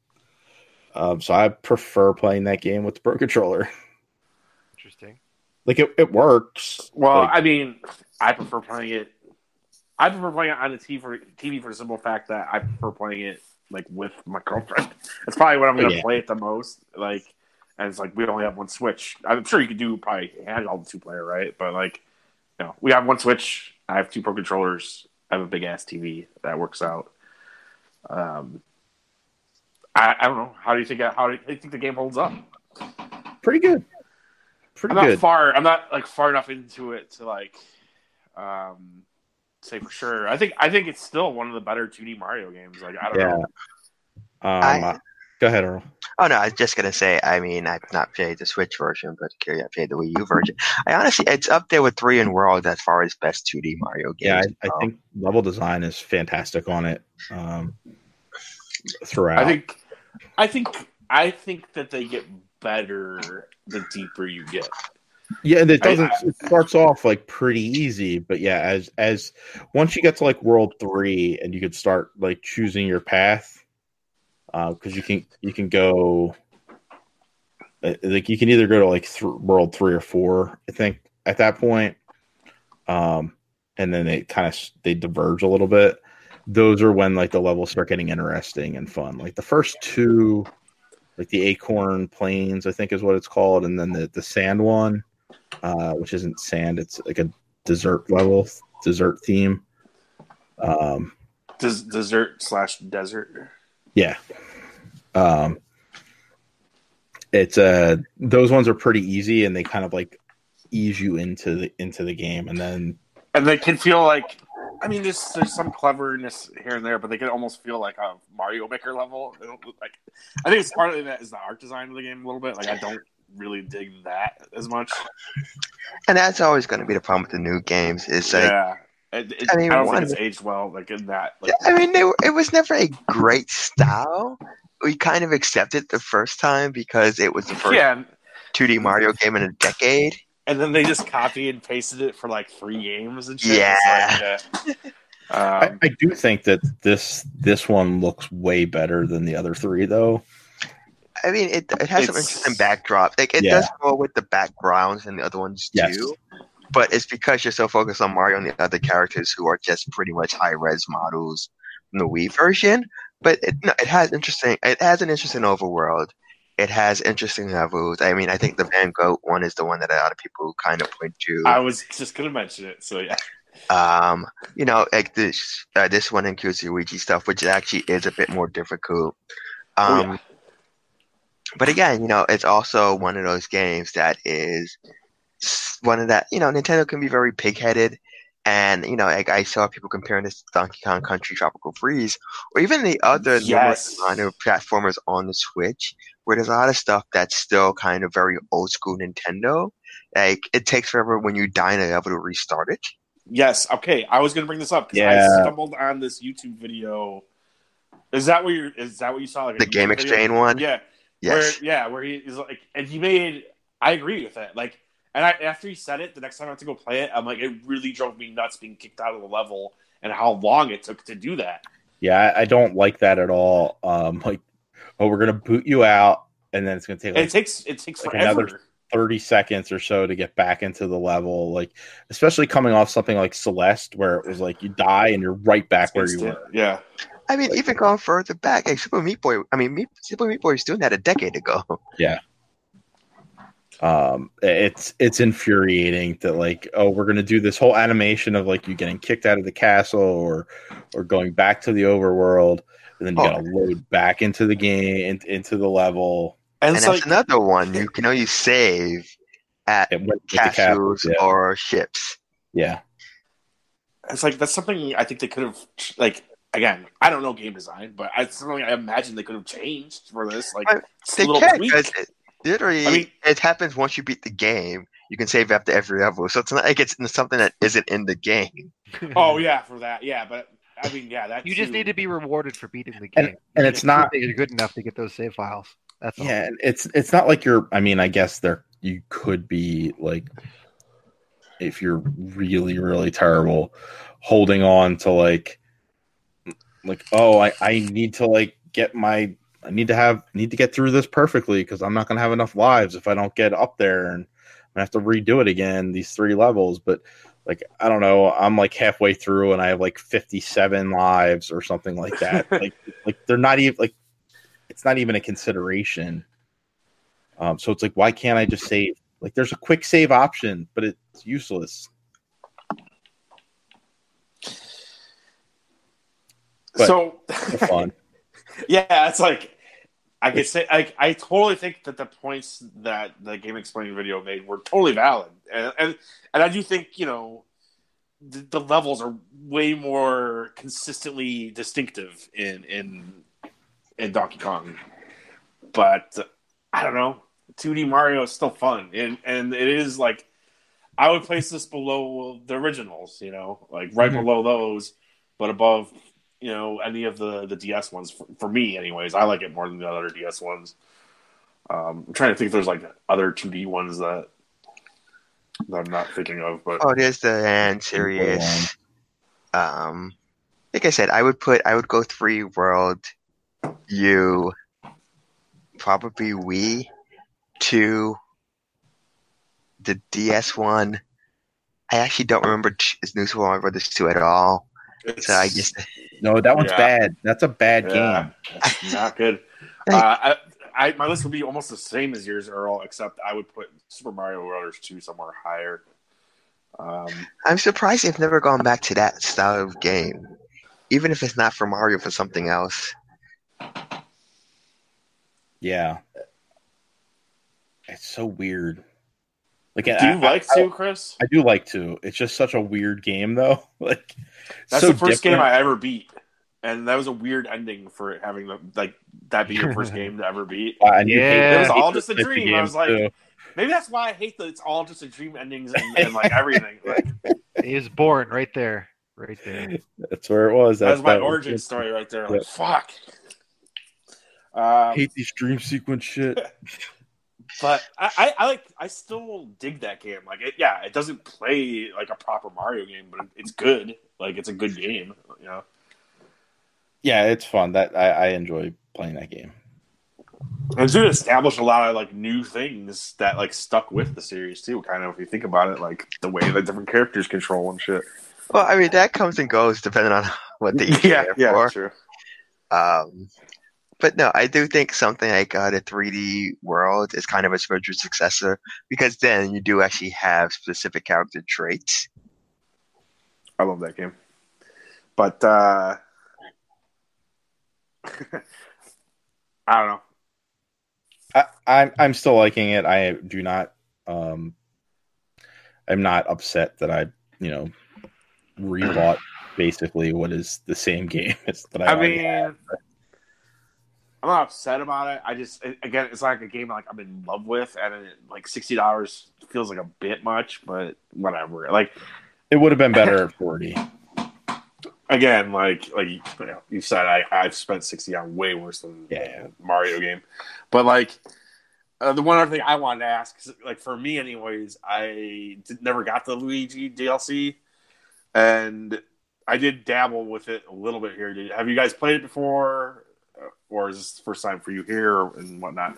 um, so I prefer playing that game with the Pro controller. Interesting. Like it, it works. Well, Like, I mean, I prefer playing it. I prefer playing it on the T V for, T V for the simple fact that I prefer playing it like with my girlfriend. That's probably when I'm going to Yeah. play it the most. Like, and it's like we only have one Switch. I'm sure you could do probably handheld two player, right? But like, you know, we have one Switch. I have two Pro controllers. I have a big ass T V that works out. Um, I, I don't know. How do you think? How do you think the game holds up? pretty good. Pretty I'm not good. far. I'm not like far enough into it to like um, say for sure. I think I think it's still one of the better two D Mario games. Like I don't Yeah. know. Um, I- uh, go ahead, Earl. Oh no, I was just gonna say. I mean, I've not played the Switch version, but Kiri, I played the Wii U version. I honestly, it's up there with Three in World as far as best two D Mario Yeah, games. I, I think level design is fantastic on it. Um, throughout, I think I think I think that they get better the deeper you get. yeah, and it I- doesn't. I- it starts off like pretty easy, but yeah, as as once you get to like World Three, and you could start like choosing your path, because you can you can go uh, like you can either go to like th- World Three or Four, I think at that point, um, and then they kind of they diverge a little bit. Those are when like the levels start getting interesting and fun. Like the first two, like the Acorn Plains, I think is what it's called, and then the the sand one, uh, which isn't sand, it's like a desert level, desert theme. Um, Des- dessert slash desert. yeah. Um, it's uh those ones are pretty easy, and they kind of like ease you into the into the game, and then And they can feel like, I mean, there's there's some cleverness here and there, but they can almost feel like a Mario Maker level. They don't look like, I think it's part of that is the art design of the game a little bit. Like I don't really dig that as much. and that's always going to be the problem with the new games. Is like, yeah, it, it, I I, mean, don't one- think it's aged well. Like in that, like, I mean, they were, it was never a great style. We kind of accepted the first time because it was the first yeah, two D Mario game in a decade. and then they just copied and pasted it for like three games and shit. Yeah. It's like, yeah. I, Um, I do think that this this one looks way better than the other three, though. I mean, it it has some It's- interesting backdrop. Like it Yeah. does go with the backgrounds and the other ones Yes. too. But it's because you're so focused on Mario and the other characters who are just pretty much high res models from the Wii version. But it no, it has interesting. It has an interesting overworld. It has interesting levels. I mean, I think the Van Gogh one is the one that a lot of people kind of point to. I was just gonna mention it. So yeah, Um, you know, like this uh, this one includes the Luigi stuff, which actually is a bit more difficult. Oh Um, yeah. but again, you know, it's also one of those games that is s- one of that. You know, Nintendo can be very pig-headed, and you know, like I saw people comparing this to Donkey Kong Country Tropical Freeze, or even the other numerous Yes. amount of platformers on the Switch, where there's a lot of stuff that's still kind of very old school Nintendo. Like it takes forever when you die in a level to restart it. Yes. Okay. I was going to bring this up because I Yeah. stumbled on this YouTube video. Is that what you is that what you saw? Like a The YouTube Game video? Exchange one? Yeah. Yes. Where yeah, where he is like, and he made. I agree with it. Like, and I, after he said it, the next time I went to go play it, I'm like, it really drove me nuts being kicked out of the level and how long it took to do that. Yeah, I, I don't like that at all. Um, like, oh, we're gonna boot you out, and then it's gonna take And like it takes it takes like forever. another thirty seconds or so to get back into the level. Like, especially coming off something like Celeste, where it was like you die and you're right back where you Instant. were. Yeah. I mean, even going further back, like Super Meat Boy. I mean, Meat, Super Meat Boy was doing that a decade ago. Um, it's it's infuriating that like, oh, we're gonna do this whole animation of like you getting kicked out of the castle or or going back to the overworld, and then you Oh. gotta load back into the game in, into the level. And And it's that's like another one. You can only save at And with, with the castles castles, yeah. or ships. yeah. it's like that's something I think they could have like again. I don't know game design, but it's something I imagine they could have changed for this. Like I- it's a They little can tweak. because it, literally I mean- it happens once you beat the game. You can save after every level, so it's not like it's something that isn't in the game. Oh yeah, for that. Yeah, but I mean, yeah, that You just too. need to be rewarded for beating the And- game. and You it's just not- prove that you're good enough to get those save files. That's all. Yeah, and it's it's not like you're. I mean, I guess there you could be like, if you're really really terrible, holding on to like, like oh, I I need to like get my I need to have need to get through this perfectly because I'm not gonna have enough lives if I don't get up there, and I'm gonna have to redo it again these three levels. But like I don't know, I'm like halfway through and I have like fifty-seven lives or something like that. like like they're not even like. It's not even a consideration. Um, so it's like, why can't I just save? Like, there's a quick save option, but it's useless. But so it's fun. yeah, it's like I could say I I totally think that the points that the Game Explained video made were totally valid, and and, and I do think you know the, the levels are way more consistently distinctive in in in Donkey Kong, but uh, I don't know. two D Mario is still fun, and and it is like I would place this below the originals, you know, like right Mhm. below those, but above, you know, any of the the D S ones. For, for me, anyways, I like it more than the other D S ones. Um, I'm trying to think if there's like other two D ones that, that I'm not thinking of, but Oh, there's the Land series. Um, like I said, I would put I would go three World, U, probably Wii, two, the D S one. I actually don't remember t- New Super Mario Brothers two at all. it's, So I guess No, that one's Yeah. bad. That's a bad yeah, game. it's not good. Hey. Uh, I, I my list would be almost the same as yours, Earl, except I would put Super Mario Brothers two somewhere higher. Um, I'm surprised they've never gone back to that style of game, even if it's not for Mario, for something else. Yeah. It's so weird. Like, do I, you like I, to, Chris? I do like to. It's just such a weird game, though. Like, That's so the first different. game I ever beat, and that was a weird ending for it having the like that be your first game to ever beat. And you Yeah. hate- It was hate all those just a types of dream. I was games, like, too. maybe that's why I hate that it's all just a dream endings and, and like everything. Like He was born right there. Right there. That's where it was. that's That's my that was origin it. story right there. Yep. Like fuck. I Um, hate these dream sequence shit. But I, I, I like I still dig that game. Like it, yeah, it doesn't play like a proper Mario game, but it's good. Like it's a good game. You know. Yeah, it's fun. That I, I enjoy playing that game. And it's really established a lot of like new things that like stuck with the series too. Kind of if you think about it, like the way that different characters control and shit. Well, I mean that comes and goes depending on what they yeah, care yeah, for. true. Um, but no, I do think something like uh, the three D world is kind of a spiritual successor because then you do actually have specific character traits. I love that game. But uh, I don't know. I, I'm I'm still liking it. I do not. Um, I'm not upset that I, you know, rebought basically what is the same game as that I, I already mean, had. I'm not upset about it. I just, it, again, it's like a game like I'm in love with, and it, like sixty dollars feels like a bit much, but whatever. Like, It would have been better at forty. again, like like you, know, you said, I I've spent sixty on way worse than Yeah, yeah. the Mario game, but like. Uh, the one other thing I wanted to ask, 'cause, like for me, anyways, I did, never got the Luigi D L C, and I did dabble with it a little bit here. Did, have you guys played it before, or is this the first time for you here and whatnot?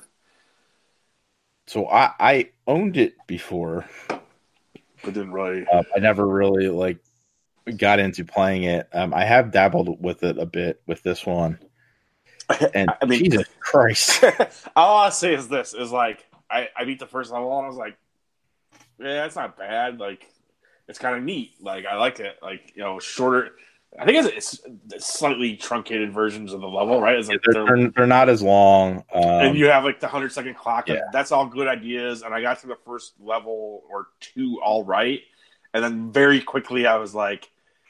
So I, I owned it before, But didn't really. uh, I never really like got into playing it. Um, I have dabbled with it a bit with this one, and I mean, Jesus Christ, all I'll say is this: is like I, I beat the first level and I was like, yeah, it's not bad. Like it's kind of neat. Like I like it. Like you know, shorter. I think it's, it's slightly truncated versions of the level, right? It's like they're, they're, they're not as long, um, and you have like the hundred second clock. Yeah. That's all good ideas. And I got to the first level or two all right, and then very quickly I was like,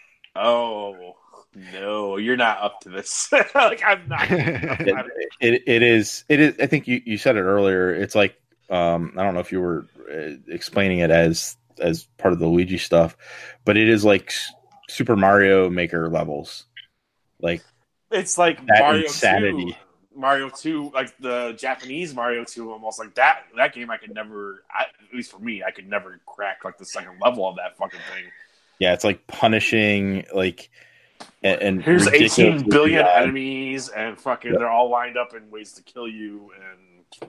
oh. No, you're not up to this. Like I'm not. it, it, it is. It is. I think you, you said it earlier. It's like um, I don't know if you were uh, explaining it as as part of the Luigi stuff, but it is like S- Super Mario Maker levels. Like It's like that Mario insanity. two, Mario two, like the Japanese Mario two, almost like that. That game I could never, I, at least for me, I could never crack like the second level of that fucking thing. Yeah, it's like punishing like. And, and Here's eighteen ridiculously billion beyond. enemies, and fucking Yep. they're all lined up in ways to kill you, and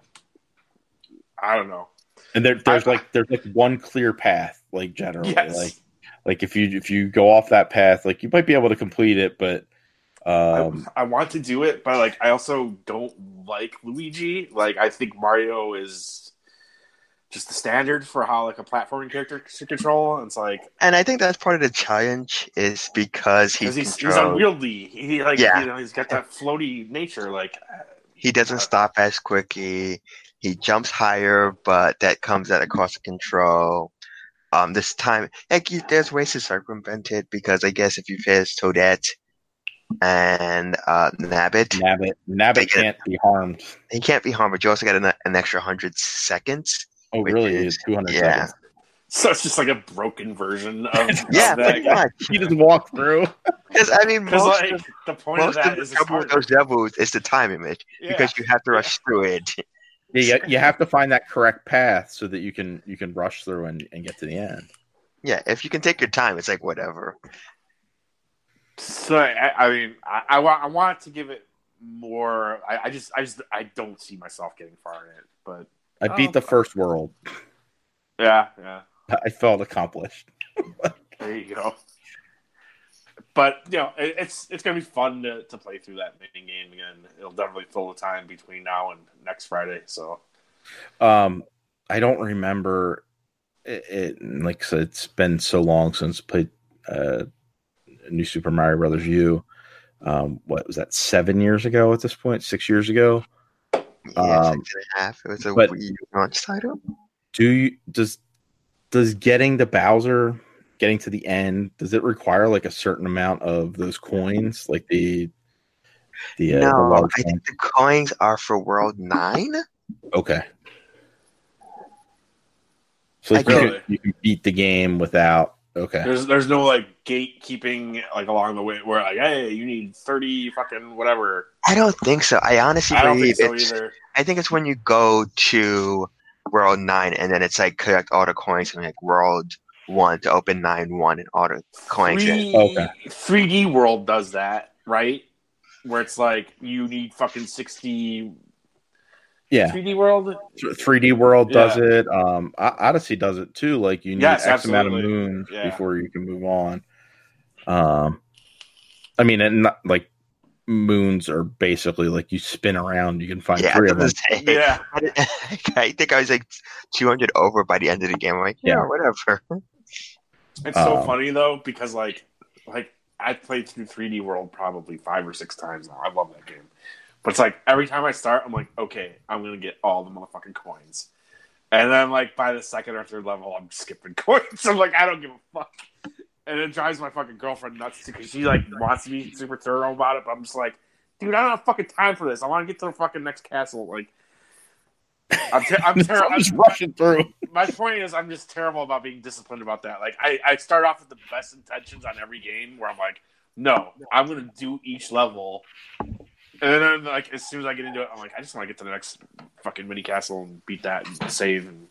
I don't know. And there, there's I- like there's like one clear path, like generally, Yes. like like if you if you go off that path, like you might be able to complete it, but um, I, I want to do it, but like I also don't like Luigi. Like I think Mario is just the standard for how like a platforming character should control. And it's like And I think that's part of the challenge is because he because he's, he's controls- unwieldy. He like Yeah. you know he's got that floaty nature. Like he doesn't stop as quickly. He jumps higher, but that comes at a cost of control. Um, this time, like you, there's ways to circumvent it because I guess if you face Toadette and uh, Nabbit, Nabbit Nabbit They get- can't be harmed. he can't be harmed, but you also got an, an extra hundred seconds. Oh, Which really? is- Two hundred yeah. seconds. so it's just like a broken version of, Yeah, of that. pretty much. You just walk through. Because I mean, Because most, like of, the point of most that of the is it's trouble with harder. those levels is the time image Yeah. because you have to rush through it. Yeah, you, you have to find that correct path so that you can you can rush through and, and get to the end. Yeah, if you can take your time, it's like whatever. So I, I mean, I, I want I want to give it more. I, I just I just I don't see myself getting far in it, but I beat Oh. the first world. yeah, yeah. I felt accomplished. There you go. But you know, it, it's it's gonna be fun to, to play through that mini game again. It'll definitely fill the time between now and next Friday. So Um, I don't remember it, it. Like I said, it's been so long since I played uh, New Super Mario Brothers U. Um, what was that? Seven years ago at this point? Six years ago? Yeah, Um, six and a half. It was a but- Wii U launch title. Do you does does getting to Bowser, getting to the end, does it require like a certain amount of those coins, like the the, uh, the No, large I one? think the coins are for World Nine. Okay. So like, I you, get can, it. you can beat the game without. Okay. there's there's no like gatekeeping like along the way where like hey you need thirty fucking whatever. I don't think so. I honestly I don't believe think so it's. either. I think it's when you go to World Nine and then it's like collect all the coins from like World One to open Nine One and all the coins. Three, Okay. three D World does that, right? Where it's like you need fucking sixty. Yeah. three D World. three D World does Yeah. it. Um, O- Odyssey does it too. Like you need Yes, X amount of absolutely. moons Yeah. before you can move on. Um, I mean, and not like moons are basically like you spin around, you can find Yeah, I three was of them. gonna say. Yeah. I think I was like two hundred over by the end of the game. I'm like, yeah, Yeah. whatever. It's so Um, funny though because like like I played through three D World probably five or six times now. I love that game, but it's like every time I start, I'm like, okay, I'm gonna get all the motherfucking coins, and then like by the second or third level, I'm skipping coins. I'm like, I don't give a fuck, and it drives my fucking girlfriend nuts too because she like wants to be super thorough about it, but I'm just like, dude, I don't have fucking time for this. I want to get to the fucking next castle, like. I'm, ter- I'm terrible. I'm just rushing through. My point is, I'm just terrible about being disciplined about that. Like, I, I start off with the best intentions on every game, where I'm like, no, I'm gonna do each level, and then like as soon as I get into it, I'm like, I just want to get to the next fucking mini castle and beat that and save. And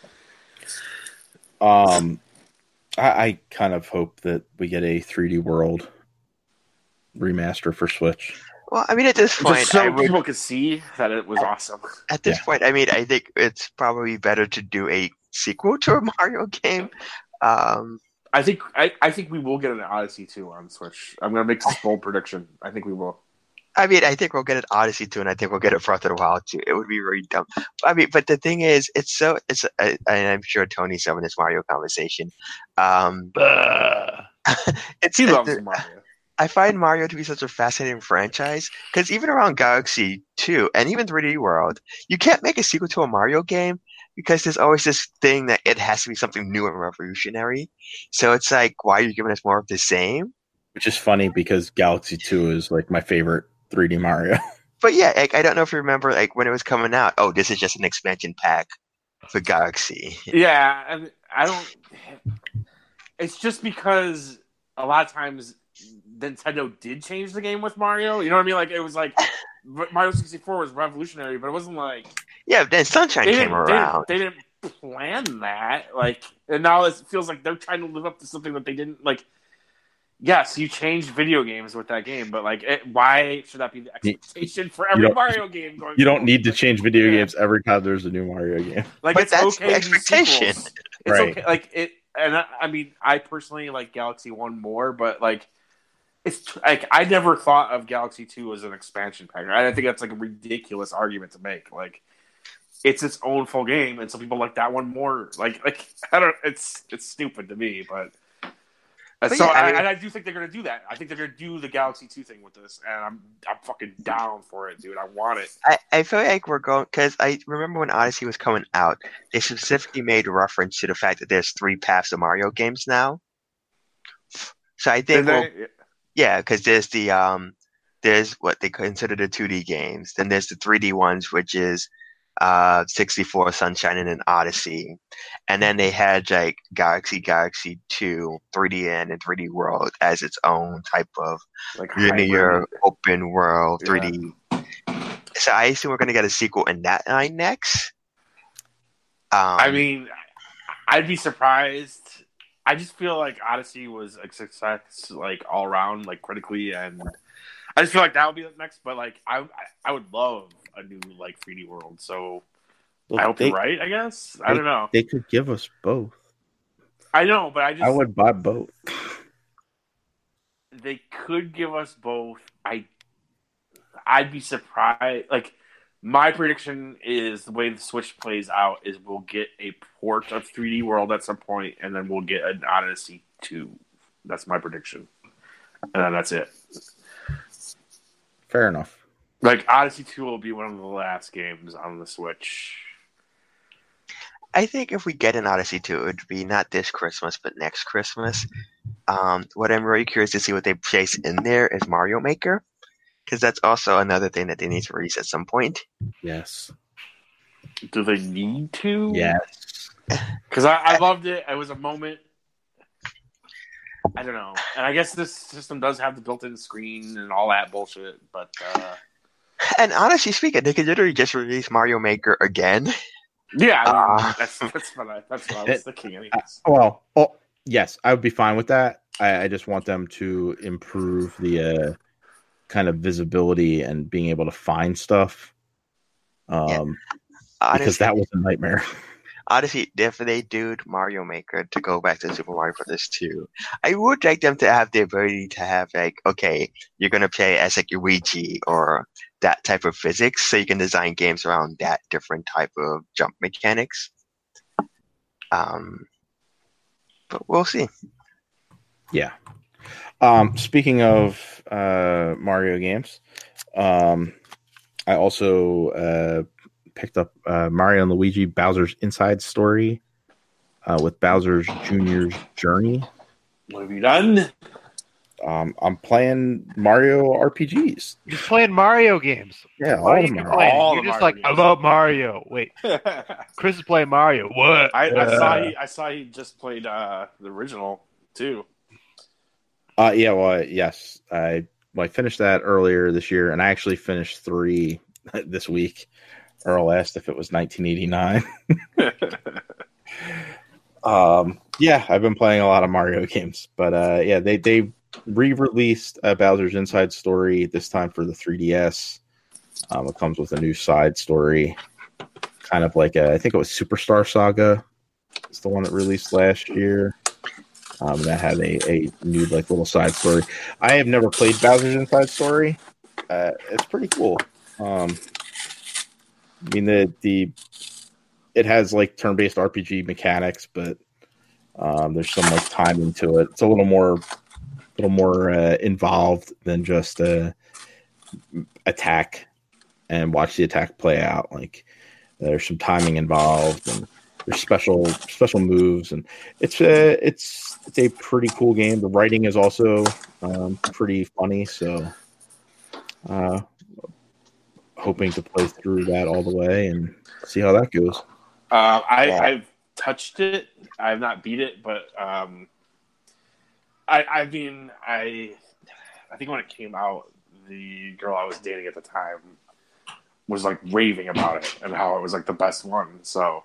Um, I, I kind of hope that we get a three D World remaster for Switch. Well, I mean, at this point, just so I would, people could see that it was awesome. at this Yeah. point, I mean, I think it's probably better to do a sequel to a Mario game. Um, I think I, I think we will get an Odyssey two on Switch. I'm gonna make this bold prediction. I think we will. I mean, I think we'll get an Odyssey too, and I think we'll get it Breath of the Wild too. It would be really dumb. I mean, but the thing is, it's so it's. Uh, and I'm sure Tony's having this Mario conversation. Um, it's He it's- loves Mario. I find Mario to be such a fascinating franchise because even around Galaxy two and even three D World, you can't make a sequel to a Mario game because there's always this thing that it has to be something new and revolutionary. So it's like, why are you giving us more of the same? Which is funny because Galaxy two is like my favorite three D Mario. But yeah, like, I don't know if you remember like when it was coming out. Oh, this is just an expansion pack for Galaxy. Yeah, and I don't. It's just because a lot of times Nintendo did change the game with Mario. You know what I mean? Like it was like Mario sixty-four was revolutionary, but it wasn't like Yeah, then Sunshine they came didn't, they, around. didn't, they didn't plan that. Like, and now it feels like they're trying to live up to something that they didn't like. Yes, you changed video games with that game, but like, it, why should that be the expectation for every don't- Mario game going? You don't forward? need to Like, change video yeah. games every time there's a new Mario game. Like But it's that's okay the to do expectation. sequels. It's Right. okay, like it, and I, I mean, I personally like Galaxy One more, but like, it's like I never thought of Galaxy Two as an expansion pack. I think that's like a ridiculous argument to make. Like, it's its own full game, and some people like that one more. Like, like I don't. It's it's stupid to me, but. But so yeah, I I, mean- and I do think they're gonna do that. I think they're gonna do the Galaxy Two thing with this, and I'm I'm fucking down for it, dude. I want it. I, I feel like we're going because I remember when Odyssey was coming out, they specifically made reference to the fact that there's three paths of Mario games now. So I think Did we'll, they? yeah, because there's the um, there's what they consider the two D games. Then there's the three D ones, which is uh, sixty-four, Sunshine, and an Odyssey. And then they had like Galaxy, Galaxy two, three D N, and three D World as its own type of Like linear hybrid. open world Yeah. three D. So I assume we're going to get a sequel in that line next. Um, I mean, I'd be surprised. I just feel like Odyssey was a success, like all around, like critically, and I just feel like that would be the next. But like, I I would love a new like three D world. So I hope they, you're right. I guess I don't know. They could give us both. I know, but I just I would buy both. they could give us both. I I'd be surprised. Like my prediction is the way the Switch plays out is we'll get a port of three D World at some point, and then we'll get an Odyssey two. That's my prediction, and then that's it. Fair enough. Like Odyssey two will be one of the last games on the Switch. I think if we get an Odyssey two, it would be not this Christmas, but next Christmas. Um, what I'm really curious to see what they place in there is Mario Maker, because that's also another thing that they need to release at some point. Yes. Do they need to? Yes. Because I, I loved it. It was a moment. I don't know. And I guess this system does have the built-in screen and all that bullshit, but uh, And honestly speaking, they could literally just release Mario Maker again. yeah, I mean, Uh, that's that's what I that's what I was thinking. Anyways. Well, oh, yes, I would be fine with that. I, I just want them to improve the uh, kind of visibility and being able to find stuff. Um, Yeah. because Honestly, that was a nightmare. honestly, if they do Mario Maker to go back to Super Mario Bros. two, I would like them to have the ability to have like, okay, you're gonna play as like Luigi or that type of physics, so you can design games around that different type of jump mechanics. Um, but we'll see. Yeah. Um, speaking of uh, Mario games, um, I also uh, picked up uh, Mario and Luigi Bowser's Inside Story uh, with Bowser's Junior's Journey. What have you done? Um, I'm playing Mario R P Gs. You're playing Mario games. Yeah, Why all are of you them. complaining? All You're the just Mario like, I games. love Mario. Wait, I, Chris is playing Mario. What? I Uh, saw he I saw he just played uh, the original too. Uh, yeah, well, yes, I well, I finished that earlier this year, and I actually finished three this week. Earl asked if it was nineteen eighty-nine. um, yeah, I've been playing a lot of Mario games, but uh, yeah, they they re-released uh, Bowser's Inside Story this time for the three D S. Um, it comes with a new side story, kind of like a, I think it was Superstar Saga. It's the one that released last year. Um, that had a, a new like little side story. I have never played Bowser's Inside Story. Uh, it's pretty cool. Um, I mean the the it has like turn-based R P G mechanics, but um, there's some like timing to it. It's a little more, little more uh, involved than just uh, attack and watch the attack play out. Like there's some timing involved, and there's special special moves, and it's a it's it's a pretty cool game. The writing is also um, pretty funny, so uh, hoping to play through that all the way and see how that goes. Uh, I, Yeah. I've touched it. I have not beat it, but um, I, I mean, I, I think when it came out, the girl I was dating at the time was like raving about it and how it was like the best one. So,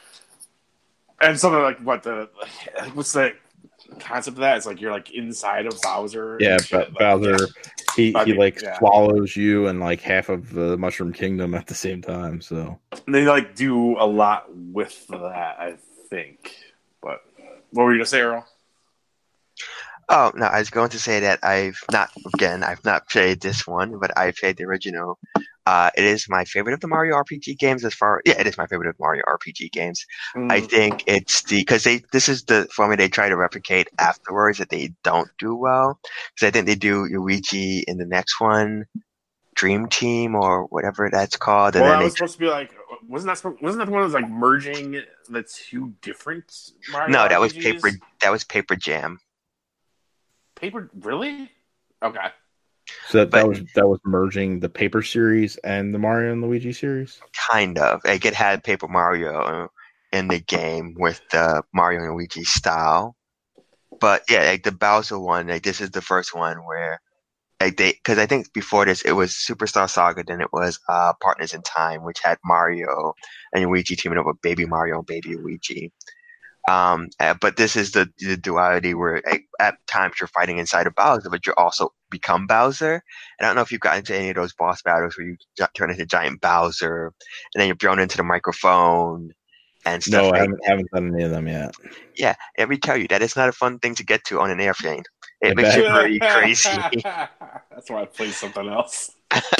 and something like what the, what's the concept of that? It's like you're like inside of Bowser. Yeah, and shit. but Like, Bowser, he, I he mean, like yeah. swallows you and like half of the Mushroom Kingdom at the same time. So And they like do a lot with that, I think. But what were you gonna say, Earl? Oh no, I was going to say that I've not again I've not played this one, but I played the original. Uh, it is my favorite of the Mario R P G games. As far yeah, it is my favorite of Mario R P G games. I think it's the because they this is the formula they try to replicate afterwards that they don't do well. Because I think they do Luigi in the next one, Dream Team or whatever that's called, and Well, then that they was supposed to be like, wasn't that supposed, wasn't that the one that was like merging the two different Mario no, that R was P Gs? paper that was Paper Jam. Paper, really? Okay. so that, But- that was that was merging the Paper series and the Mario and Luigi series. Kind of. Like it had Paper Mario in the game with the Mario and Luigi style. But yeah, like the Bowser one, like this is the first one where like they, because I think before this it was Superstar Saga, then it was uh, Partners in Time, which had Mario and Luigi teaming up with Baby Mario and Baby Luigi. Um, uh, but this is the, the duality where like, at times you're fighting inside of Bowser, but you also become Bowser. And I don't know if you've gotten into any of those boss battles where you j- turn into Giant Bowser, and then you're thrown into the microphone and stuff No, I like haven't, haven't done any of them yet. yeah, let me tell you, that is not a fun thing to get to on an airplane. It I makes bet. you very crazy. That's why I play something else.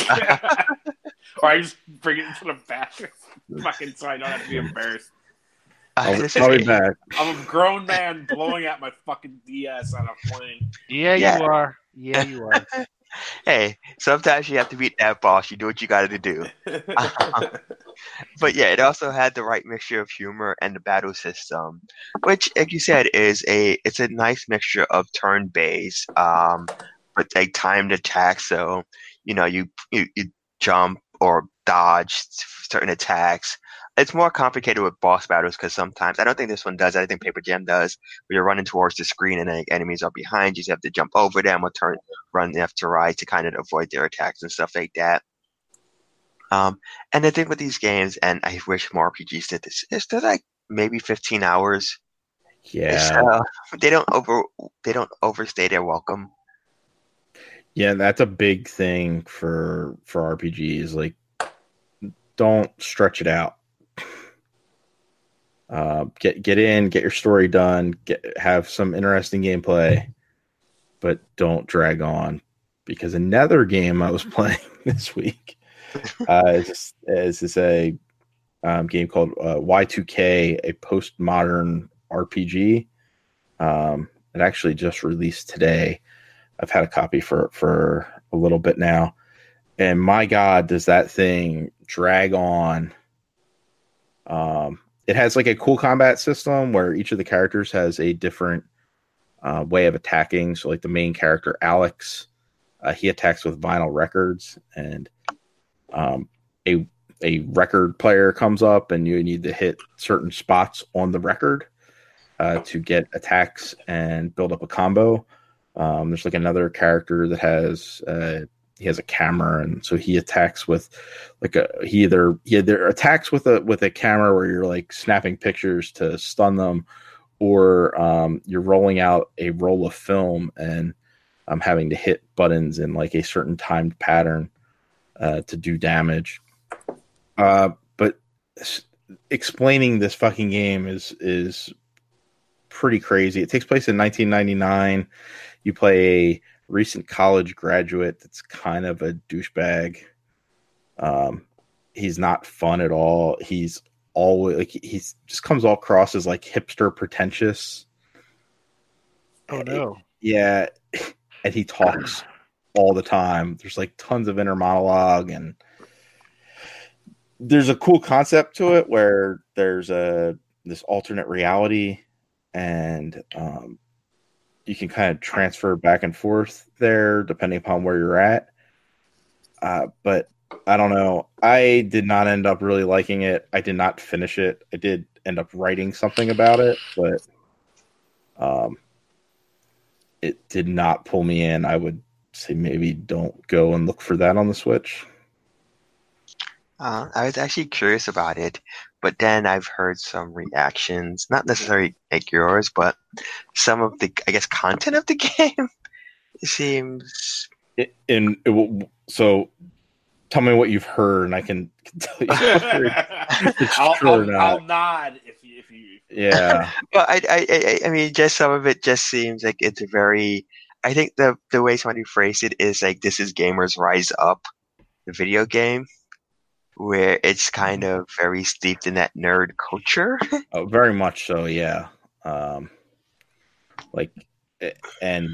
Or I just bring it into the back, fucking, so I don't have to be embarrassed. Uh, I'll, this I'll is- be back. I'm a grown man blowing at my fucking D S on a plane. Yeah, Yeah. you are. Yeah, you are. hey, sometimes you have to beat that boss. You do what you got to do. But yeah, it also had the right mixture of humor and the battle system, which, like you said, is a it's a nice mixture of turn based, um, but like timed attacks. So you know, you you, you jump or dodge certain attacks. It's more complicated with boss battles because sometimes I don't think this one does. I think Paper Jam does. Where you're running towards the screen and like, enemies are behind you, so you have to jump over them or turn run left to right to kind of avoid their attacks and stuff like that. Um, and the thing with these games, and I wish more R P Gs did this, is they're like maybe fifteen hours. It's, Yeah, uh, they don't over they don't overstay their welcome. yeah, that's a big thing for for R P Gs. Like, don't stretch it out. Uh, get get in, get your story done, get have some interesting gameplay, but don't drag on. Because another game I was playing this week uh, is is, is a um, game called uh, Y two K, a postmodern R P G. Um, It actually just released today. I've had a copy for for a little bit now, and my God, does that thing drag on? Um, it has like a cool combat system where each of the characters has a different uh, way of attacking. So, like the main character, Alex, uh, he attacks with vinyl records, and um, a a record player comes up, and you need to hit certain spots on the record uh, to get attacks and build up a combo. Um, there's like another character that has uh, he has a camera, and so he attacks with like a he either he either attacks with a with a camera where you're like snapping pictures to stun them, or um, you're rolling out a roll of film and um, having to hit buttons in like a certain timed pattern uh, to do damage. Uh, but s- explaining this fucking game is is pretty crazy. It takes place in nineteen ninety-nine. You play a recent college graduate that's kind of a douchebag. Um, he's not fun at all. He's always like he's just comes all across as like hipster pretentious. Oh no. Yeah, and he talks all the time. There's like tons of inner monologue, and there's a cool concept to it where there's a this alternate reality, and um, you can kind of transfer back and forth there depending upon where you're at. Uh, but I don't know. I did not end up really liking it. I did not finish it. I did end up writing something about it, but um, it did not pull me in. I would say maybe don't go and look for that on the Switch. Uh, I was actually curious about it, but then I've heard some reactions, not necessarily like yours, but some of the, I guess, content of the game seems. It, and it will, so, tell me what you've heard, and I can, can tell you whether it's I'll, true or I'll, not. I'll nod if you. If you Yeah. Well, I, I, I, I mean, just some of it just seems like it's a very. I think the the way somebody phrased it is like this is Gamers Rise Up, the video game, where it's kind of very steeped in that nerd culture. Oh, very much so, yeah. Um, like, and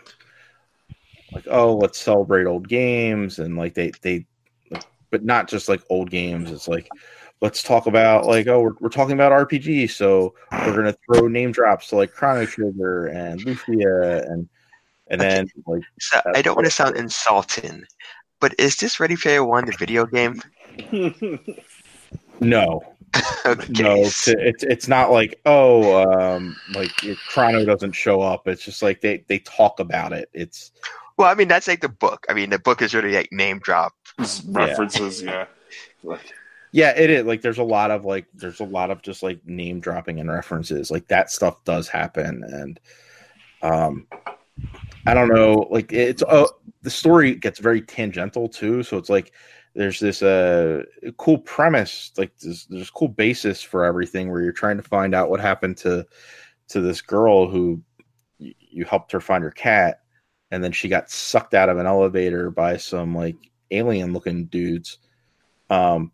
like, oh, let's celebrate old games, and like they they, but not just like old games. It's like, let's talk about like, oh, we're we're talking about R P Gs, so we're gonna throw name drops to like Chrono Trigger and Lufia, and and Okay. then like, So I don't want to sound insulting, but is this Ready Player One the video game? no. Okay. No, it's it's it's not like oh, um, like if Chrono doesn't show up. It's just like they, they talk about it. It's Well, I mean that's like the book. I mean the book is really like name drop. references, yeah. Like, yeah, it is like there's a lot of like there's a lot of just like name dropping and references. Like that stuff does happen, and um, I don't know. Like it's uh, the story gets very tangential too. So it's like there's this uh cool premise, like this, there's a cool basis for everything where you're trying to find out what happened to to this girl who y- you helped her find her cat, and then she got sucked out of an elevator by some like alien looking dudes. Um,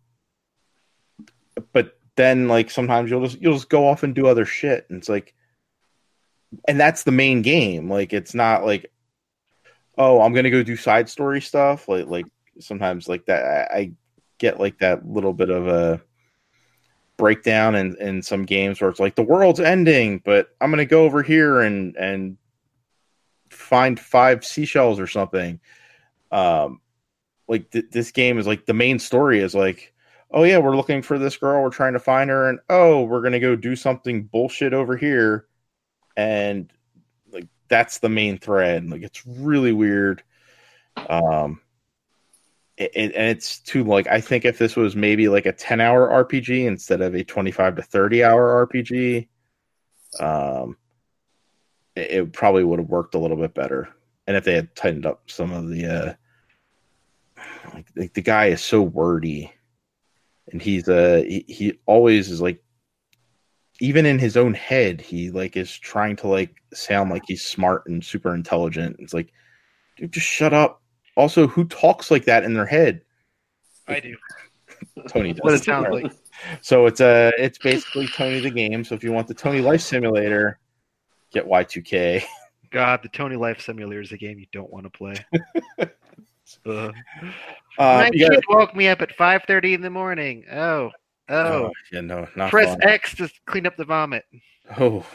but then like sometimes you'll just you'll just go off and do other shit, and it's like, and that's the main game. Like it's not like, oh, I'm gonna go do side story stuff. Like like sometimes like that I, I get like that little bit of a breakdown in, in some games where it's like the world's ending, but I'm gonna go over here and and find five seashells or something. Um, like th- this game is like the main story is like, oh yeah, we're looking for this girl, we're trying to find her, and oh, we're gonna go do something bullshit over here, and like that's the main thread. Like it's really weird. Um, it, it, and it's too like I think if this was maybe like a ten hour R P G instead of a twenty-five to thirty hour R P G, um, it, it probably would have worked a little bit better. And if they had tightened up some of the, uh, like, like the guy is so wordy, and he's uh he, he always is like, even in his own head, he like is trying to like sound like he's smart and super intelligent. It's like, dude, just shut up. Also, who talks like that in their head? I do. Tony does. What it sounds like. So it's uh it's basically Tony the game. So if you want the Tony Life Simulator, get Y two K. God, the Tony Life Simulator is a game you don't want to play. uh, Uh, My you kid guys, woke me up at five thirty in the morning. Oh, oh. oh, yeah, no, not Press fun. X to clean up the vomit. Oh,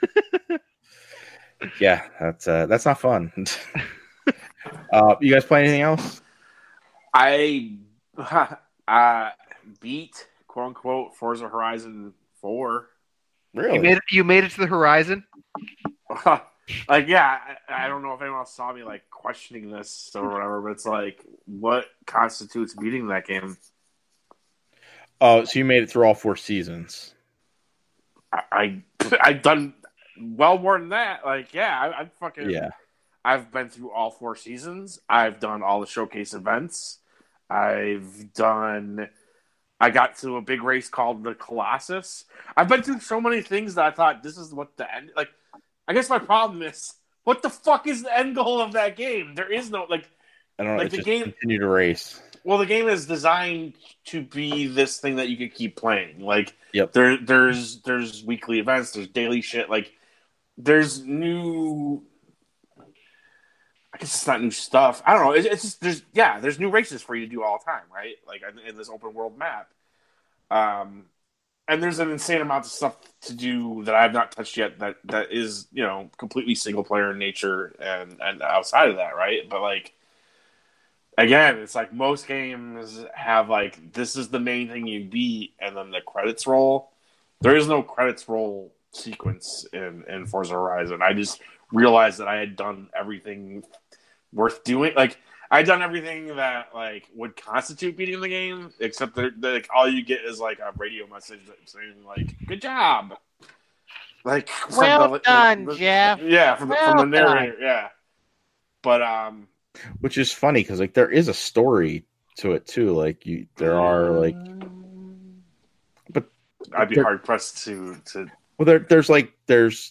yeah, that's uh, that's not fun. uh, you guys play anything else? I uh, beat quote unquote Forza Horizon four. Really? You made it. You made it to the horizon. Like, yeah, I, I don't know if anyone else saw me like questioning this or whatever, but it's like, what constitutes beating that game? Oh, so you made it through all four seasons. I, I I've done well more than that. Like, yeah, I, I fucking Yeah. I've been through all four seasons. I've done all the showcase events. I've done. I got to a big race called the Colossus. I've been through so many things that I thought this is what the end. Like, I guess my problem is, what the fuck is the end goal of that game? There is no like. I don't know. Like It's the just game- continue to race. Well, the game is designed to be this thing that you could keep playing. Like, Yep. there, there's there's weekly events, there's daily shit. Like, there's new. I guess it's not new stuff. I don't know. It's, it's just there's yeah, there's new races for you to do all the time, right? Like in, in this open world map. Um, and there's an insane amount of stuff to do that I have not touched yet. That that is you know completely single player in nature and and outside of that, right? But like. Again, it's like most games have like this is the main thing you beat, and then the credits roll. There is no credits roll sequence in, in Forza Horizon. I just realized that I had done everything worth doing. Like I had done everything that like would constitute beating the game, except that, that like all you get is like a radio message saying like "Good job." Like Well the, done, the, the, Jeff. Yeah, from the, Well from the done. narrator. Yeah, but um. Which is funny because like there is a story to it too. Like you, there are like, but I'd be there- hard pressed to to well, there, there's like there's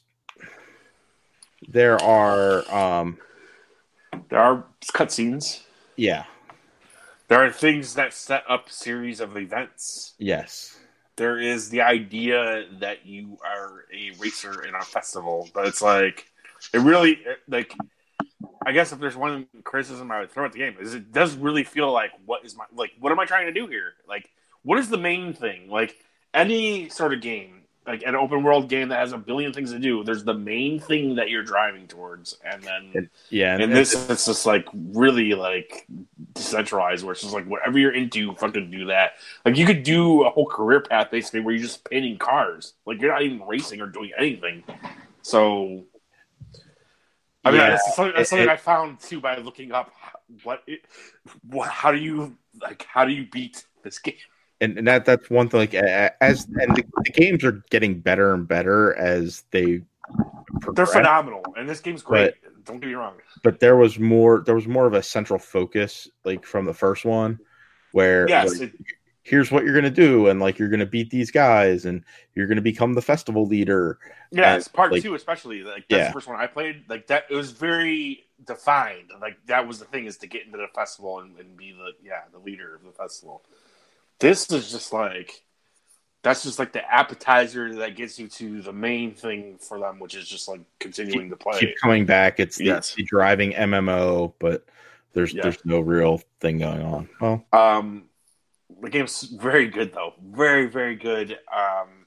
there are um There are cutscenes. yeah There are things that set up a series of events. yes There is the idea that you are a racer in a festival, but it's like it really like. I guess if there's one criticism I would throw at the game is it does really feel like what is my like what am I trying to do here? Like what is the main thing? Like any sort of game, like an open world game that has a billion things to do, there's the main thing that you're driving towards, and then and, yeah and, in this it's just like really like decentralized where it's just like whatever you're into, fucking do that. Like you could do a whole career path basically where you're just painting cars. Like you're not even racing or doing anything. So I mean, Yeah, that's something, that's it- something it- I found too by looking up what, it, what, how do you like, how do you beat this game? and, and that that's one thing. Like a- as and the, the games are getting better and better as they They're progress. phenomenal, and this game's great. Don't get me wrong. But there was more. There was more of a central focus, like from the first one, where Yes, like, it, here's what you're gonna do, and like you're gonna beat these guys, and you're gonna become the festival leader. yes. and, Part like- two, especially like that's Yeah. the first one I played. Like that, it was very defined. Like that was the thing is to get into the festival and, and be the yeah the leader of the festival. This is just like that's just like the appetizer that gets you to the main thing for them, which is just like continuing to play. Keep coming back. It's the, Yes. the driving M M O, but there's Yeah. there's no real thing going on. Well, Um, the game's very good though, very very good. Um,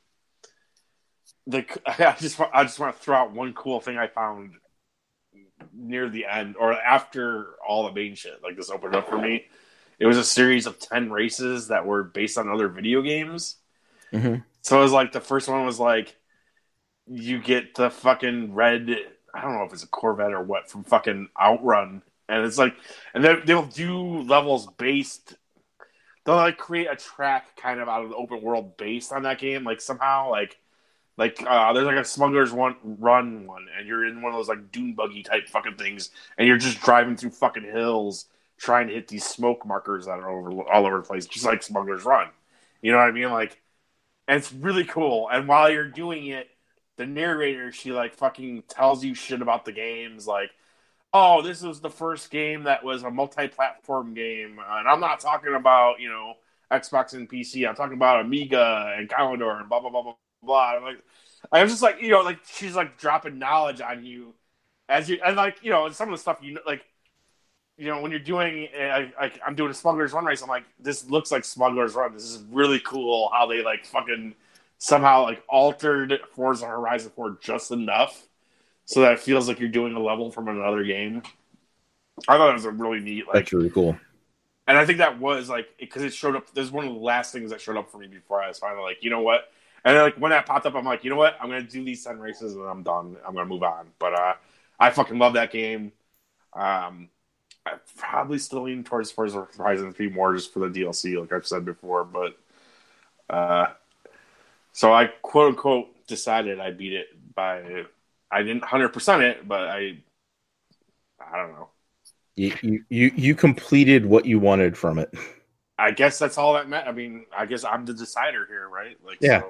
the I just wa- I just want to throw out one cool thing I found near the end or after all the main shit. Like this opened up for me. It was a series of ten races that were based on other video games. mhm. So it was like the first one was like you get the fucking red. I don't know if it's a Corvette or what from fucking Outrun, and it's like, and then they'll do levels based. They'll like create a track kind of out of the open world based on that game. Like somehow, like like uh, there's like a Smuggler's one run one, and you're in one of those like dune buggy type fucking things, and you're just driving through fucking hills trying to hit these smoke markers that are over all over the place, just like Smuggler's Run. You know what I mean? Like, and it's really cool. And while you're doing it, the narrator, she like fucking tells you shit about the games, like, oh, this was the first game that was a multi-platform game, and I'm not talking about, you know, Xbox and P C. I'm talking about Amiga and Commodore and blah blah blah blah blah. I'm like, I was just like, you know, like she's like dropping knowledge on you as you, and like, you know, some of the stuff you know, like, you know, when you're doing, uh, like, I'm doing a Smuggler's Run race, I'm like, this looks like Smuggler's Run. This is really cool how they like fucking somehow like altered Forza Horizon four just enough so that it feels like you're doing a level from another game. I thought it was a really neat, like, That's really cool. and I think that was like because it showed up. This is one of the last things that showed up for me before I was finally like, you know what? And then, like when that popped up, I'm like, you know what? I'm gonna do these ten races and I'm done. I'm gonna move on. But uh, I fucking love that game. Um, I probably still lean towards Forza Horizon three more just for the D L C, like I've said before. But uh, so I quote unquote decided I beat it by I didn't one hundred percent it, but I I don't know. You, you you you completed what you wanted from it. I guess that's all that meant. I mean, I guess I'm the decider here, right? Like, yeah.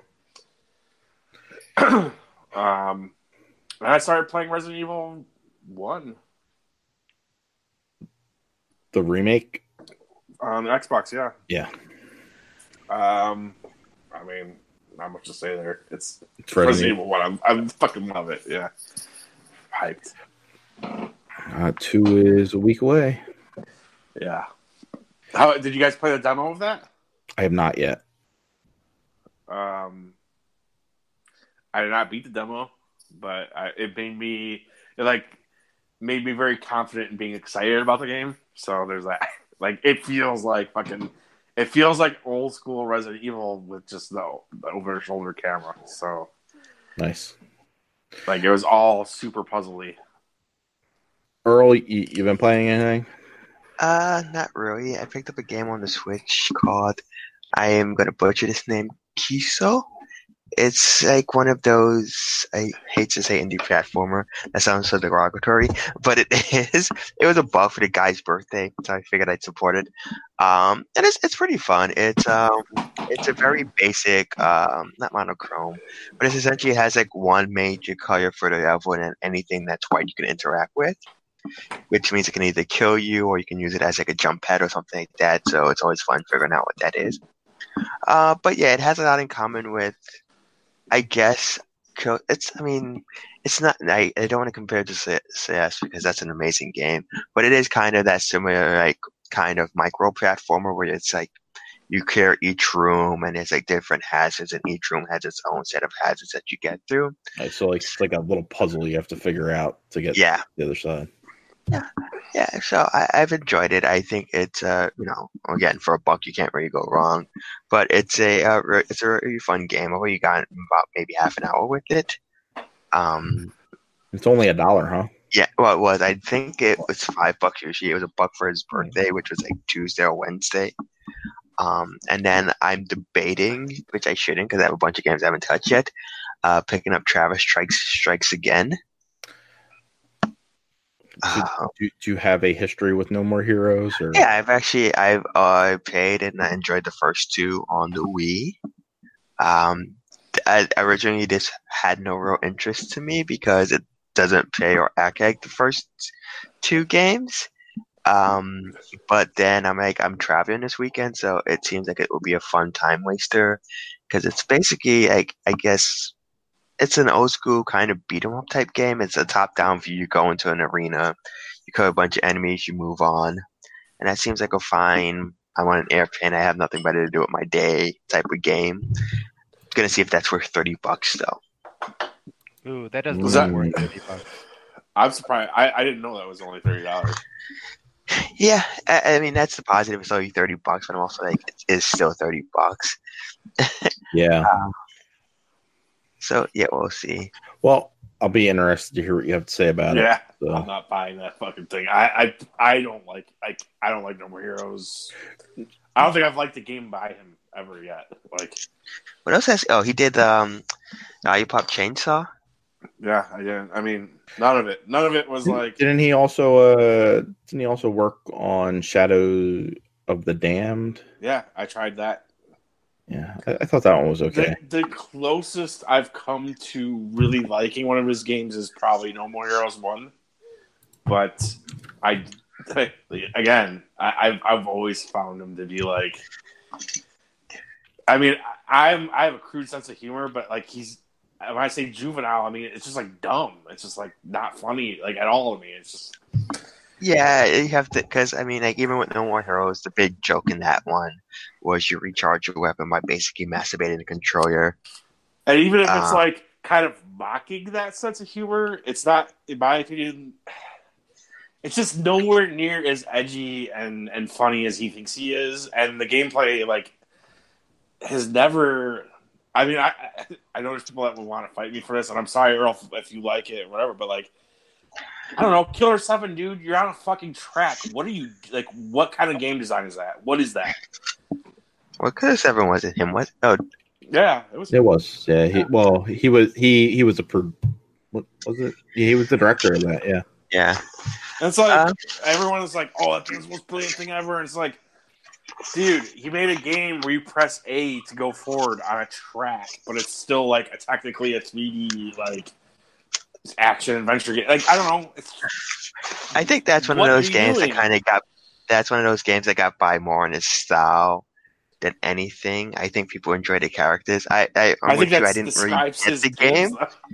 So. um, and I started playing Resident Evil One, the remake on the Xbox. Yeah, yeah. Um, I mean, not much to say there. It's, It's Resident, Resident Evil One. I I fucking love it. Yeah, hyped. Uh, two is a week away. Yeah. How did you guys play the demo of that? I have not yet. Um, I did not beat the demo, but I, it made me it like made me very confident in being excited about the game. So there's that. Like it feels like fucking. It feels like old school Resident Evil with just the, the over shoulder camera. So Nice. Like it was all super puzzly. Earl, you, you've been playing anything? Uh, not really. I picked up a game on the Switch called, I am gonna butcher this name, Kiso. It's like one of those, I hate to say indie platformer, that sounds so derogatory, but it is. It was a bug for the guy's birthday, so I figured I'd support it. Um, and it's it's pretty fun. It's um, it's a very basic, um, not monochrome, but it essentially has like one major color for the level and anything that's white you can interact with, which means it can either kill you or you can use it as like a jump pad or something like that. So it's always fun figuring out what that is. Uh, but yeah, it has a lot in common with, I guess, it's, I mean, it's not, I, I don't want to compare it to C S because that's an amazing game, but it is kind of that similar, like, kind of micro platformer where it's like, you clear each room and there's like different hazards and each room has its own set of hazards that you get through. Right, so like, it's like a little puzzle you have to figure out to get yeah. to the other side. Yeah, yeah. So I, I've enjoyed it. I think it's, uh, you know, again, for a buck, you can't really go wrong. But it's a, uh, it's a really fun game. I've only got about maybe half an hour with it. Um, it's only a dollar, huh? Yeah, well, it was. I think it was five bucks usually. It was a buck for his birthday, which was like Tuesday or Wednesday. Um, and then I'm debating, which I shouldn't because I have a bunch of games I haven't touched yet. Uh, picking up Travis Strikes Strikes Again. Do, do, do you have a history with No More Heroes? Or? Yeah, I've actually I've uh, played and I enjoyed the first two on the Wii. Um, I, originally, this had no real interest to me because it doesn't play or act like the first two games. Um, but then I'm like, I'm traveling this weekend, so it seems like it will be a fun time waster because it's basically like, I guess. It's an old school kind of beat 'em up type game. It's a top down view. You go into an arena, you kill a bunch of enemies, you move on, and that seems like a fine. I'm on an airplane. I have nothing better to do with my day type of game. Gonna see if that's worth thirty bucks though. Ooh, that doesn't Was look that- worth thirty bucks. I'm surprised. I, I didn't know that was only thirty dollars. Yeah, I, I mean that's the positive. It's only thirty bucks, but I'm also like, it is still thirty bucks. Yeah. Um, so yeah, we'll see. Well, I'll be interested to hear what you have to say about Yeah, it. So. I'm not buying that fucking thing. I, I I don't like I I don't like No More Heroes. I don't think I've liked a game by him ever yet. Like, What else has? Oh, he did um, Lollipop Chainsaw. yeah, I didn't. I mean, none of it. None of it was like. Didn't he also? Uh, didn't he also work on Shadow of the Damned? Yeah, I tried that. Yeah, I, I thought that one was okay. The, the closest I've come to really liking one of his games is probably No More Heroes One, but I, again, I, I've I've always found him to be like, I mean, I'm I have a crude sense of humor, but like he's when I say juvenile, I mean it's just like dumb. It's just like not funny, like at all to me. It's just Yeah, you have to, because I mean, like even with No More Heroes, the big joke in that one was you recharge your weapon by basically masturbating the controller. and even if it's Uh, like kind of mocking that sense of humor, it's not, in my opinion, it's just nowhere near as edgy and, and funny as he thinks he is. And the gameplay, like, has never. I mean, I I know there's people that would want to fight me for this, and I'm sorry, Earl, if you like it or whatever, but like, I don't know, Killer seven, dude, you're on a fucking track. What are you, like, what kind of game design is that? What is that? What Killer seven was it? Him? What? Oh, Yeah, it was. It was, yeah. He, well, he was he he was a pro, what was it? Yeah, he was the director of that. Yeah. yeah. And it's like, Uh, everyone is like, oh, that game's the most brilliant thing ever. And it's like, dude, he made a game where you press A to go forward on a track, but it's still like a, technically a three D like action adventure game. Like, I don't know. It's, I think that's one What of are those you games doing? that kind of got. That's one of those games that got by more in its style than anything. I think people enjoy the characters. I, I, I'm I think with you. that I didn't really describes get his the game.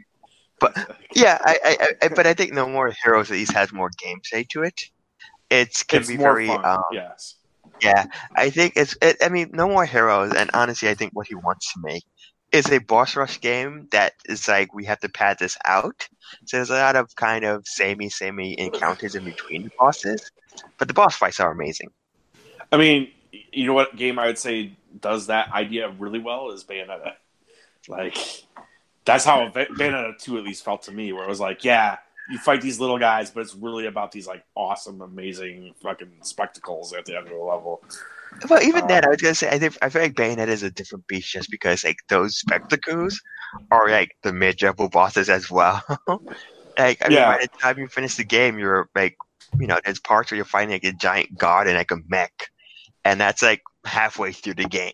But yeah, I, I, I, but I think No More Heroes at least has more gameplay to it. It can It's be more very, fun. um, Yes. yeah. I think it's. It, I mean, No More Heroes, and honestly, I think what he wants to make is a boss rush game that is like we have to pad this out. So there's a lot of kind of samey, samey encounters in between the bosses, but the boss fights are amazing. I mean, you know what game I would say does that idea really well is Bayonetta. Like, that's how Bayonetta two at least felt to me, where it was like, yeah, you fight these little guys, but it's really about these like awesome, amazing fucking spectacles at the end of the level. Well, even Uh, then, I was gonna say I think I feel like Bayonetta is a different beast just because like those spectacles are like the mid-level bosses as well. Like, I mean, Yeah. by the time you finish the game, you're like, you know, there's parts where you're fighting like a giant god and like a mech, and that's like halfway through the game.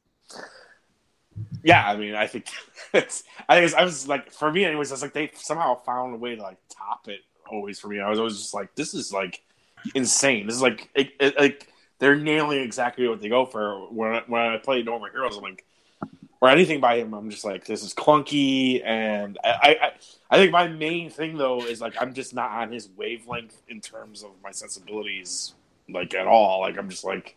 Yeah, I mean, I think it's. I think it's, I was like, for me, anyways, it's like they somehow found a way to like top it. Always for me, I was always just like, this is like insane. This is like, it, it, like they're nailing exactly what they go for. When I, when I play No More Heroes, I'm like, or anything by him, I'm just like, this is clunky, and I, I, I think my main thing though is like, I'm just not on his wavelength in terms of my sensibilities, like at all. Like I'm just like.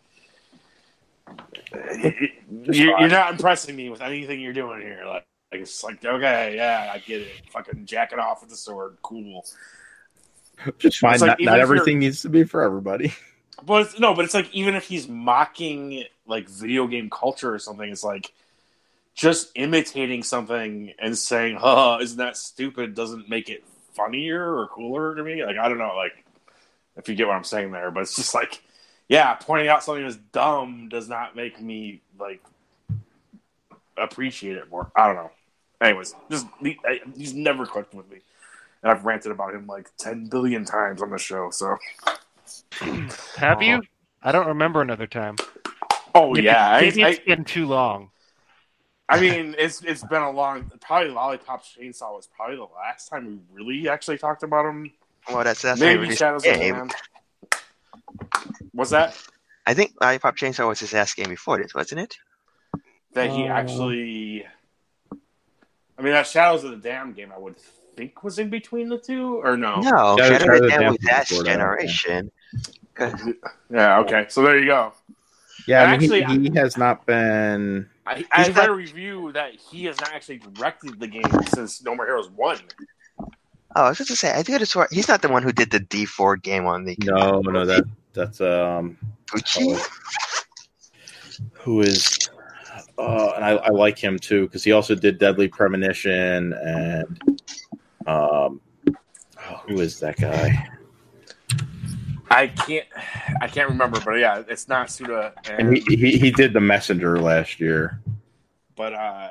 You're, you're not impressing me with anything you're doing here. Like, like it's like, okay, yeah, I get it. Fucking jacking off with the sword, cool. Just fine. It's like, not even not if everything needs to be for everybody. But it's, no, but it's like even if he's mocking like video game culture or something, it's like just imitating something and saying, "Huh, isn't that stupid?" doesn't make it funnier or cooler to me. Like I don't know, like if you get what I'm saying there, but it's just like. Yeah, pointing out something that's dumb does not make me like appreciate it more. I don't know. Anyways, just he's never clicked with me, and I've ranted about him like ten billion times on the show. So, Have you? I don't remember another time. oh Maybe, yeah, maybe I, it's I, been too long. I mean, it's it's been a long. Probably Lollipop Chainsaw was probably the last time we really actually talked about him. Well, that's that's Maybe maybe Shadows of the game. Dam. What's that? I think Lollipop Chainsaw was his last game before this, wasn't it? That he Uh, actually. I mean, that Shadows of the Dam game, I would think was in between the two, or no? No, Shadow- Shadow of Shadow of the the Dam Dam was was last before that, generation. Yeah. Okay. So there you go. Yeah, And I mean, actually, he, he has not been. I, I He's read not- a review that he has not actually directed the game since No More Heroes one. Oh, I was just to say, I think it's he's not the one who did the D four game on the No, no, that that's um. Gucci. Who is? Uh, and I, I like him too because he also did Deadly Premonition and um. Oh, who is that guy? I can't, I can't remember, but yeah, it's not Suda. And, And he, he he did The Messenger last year. but uh,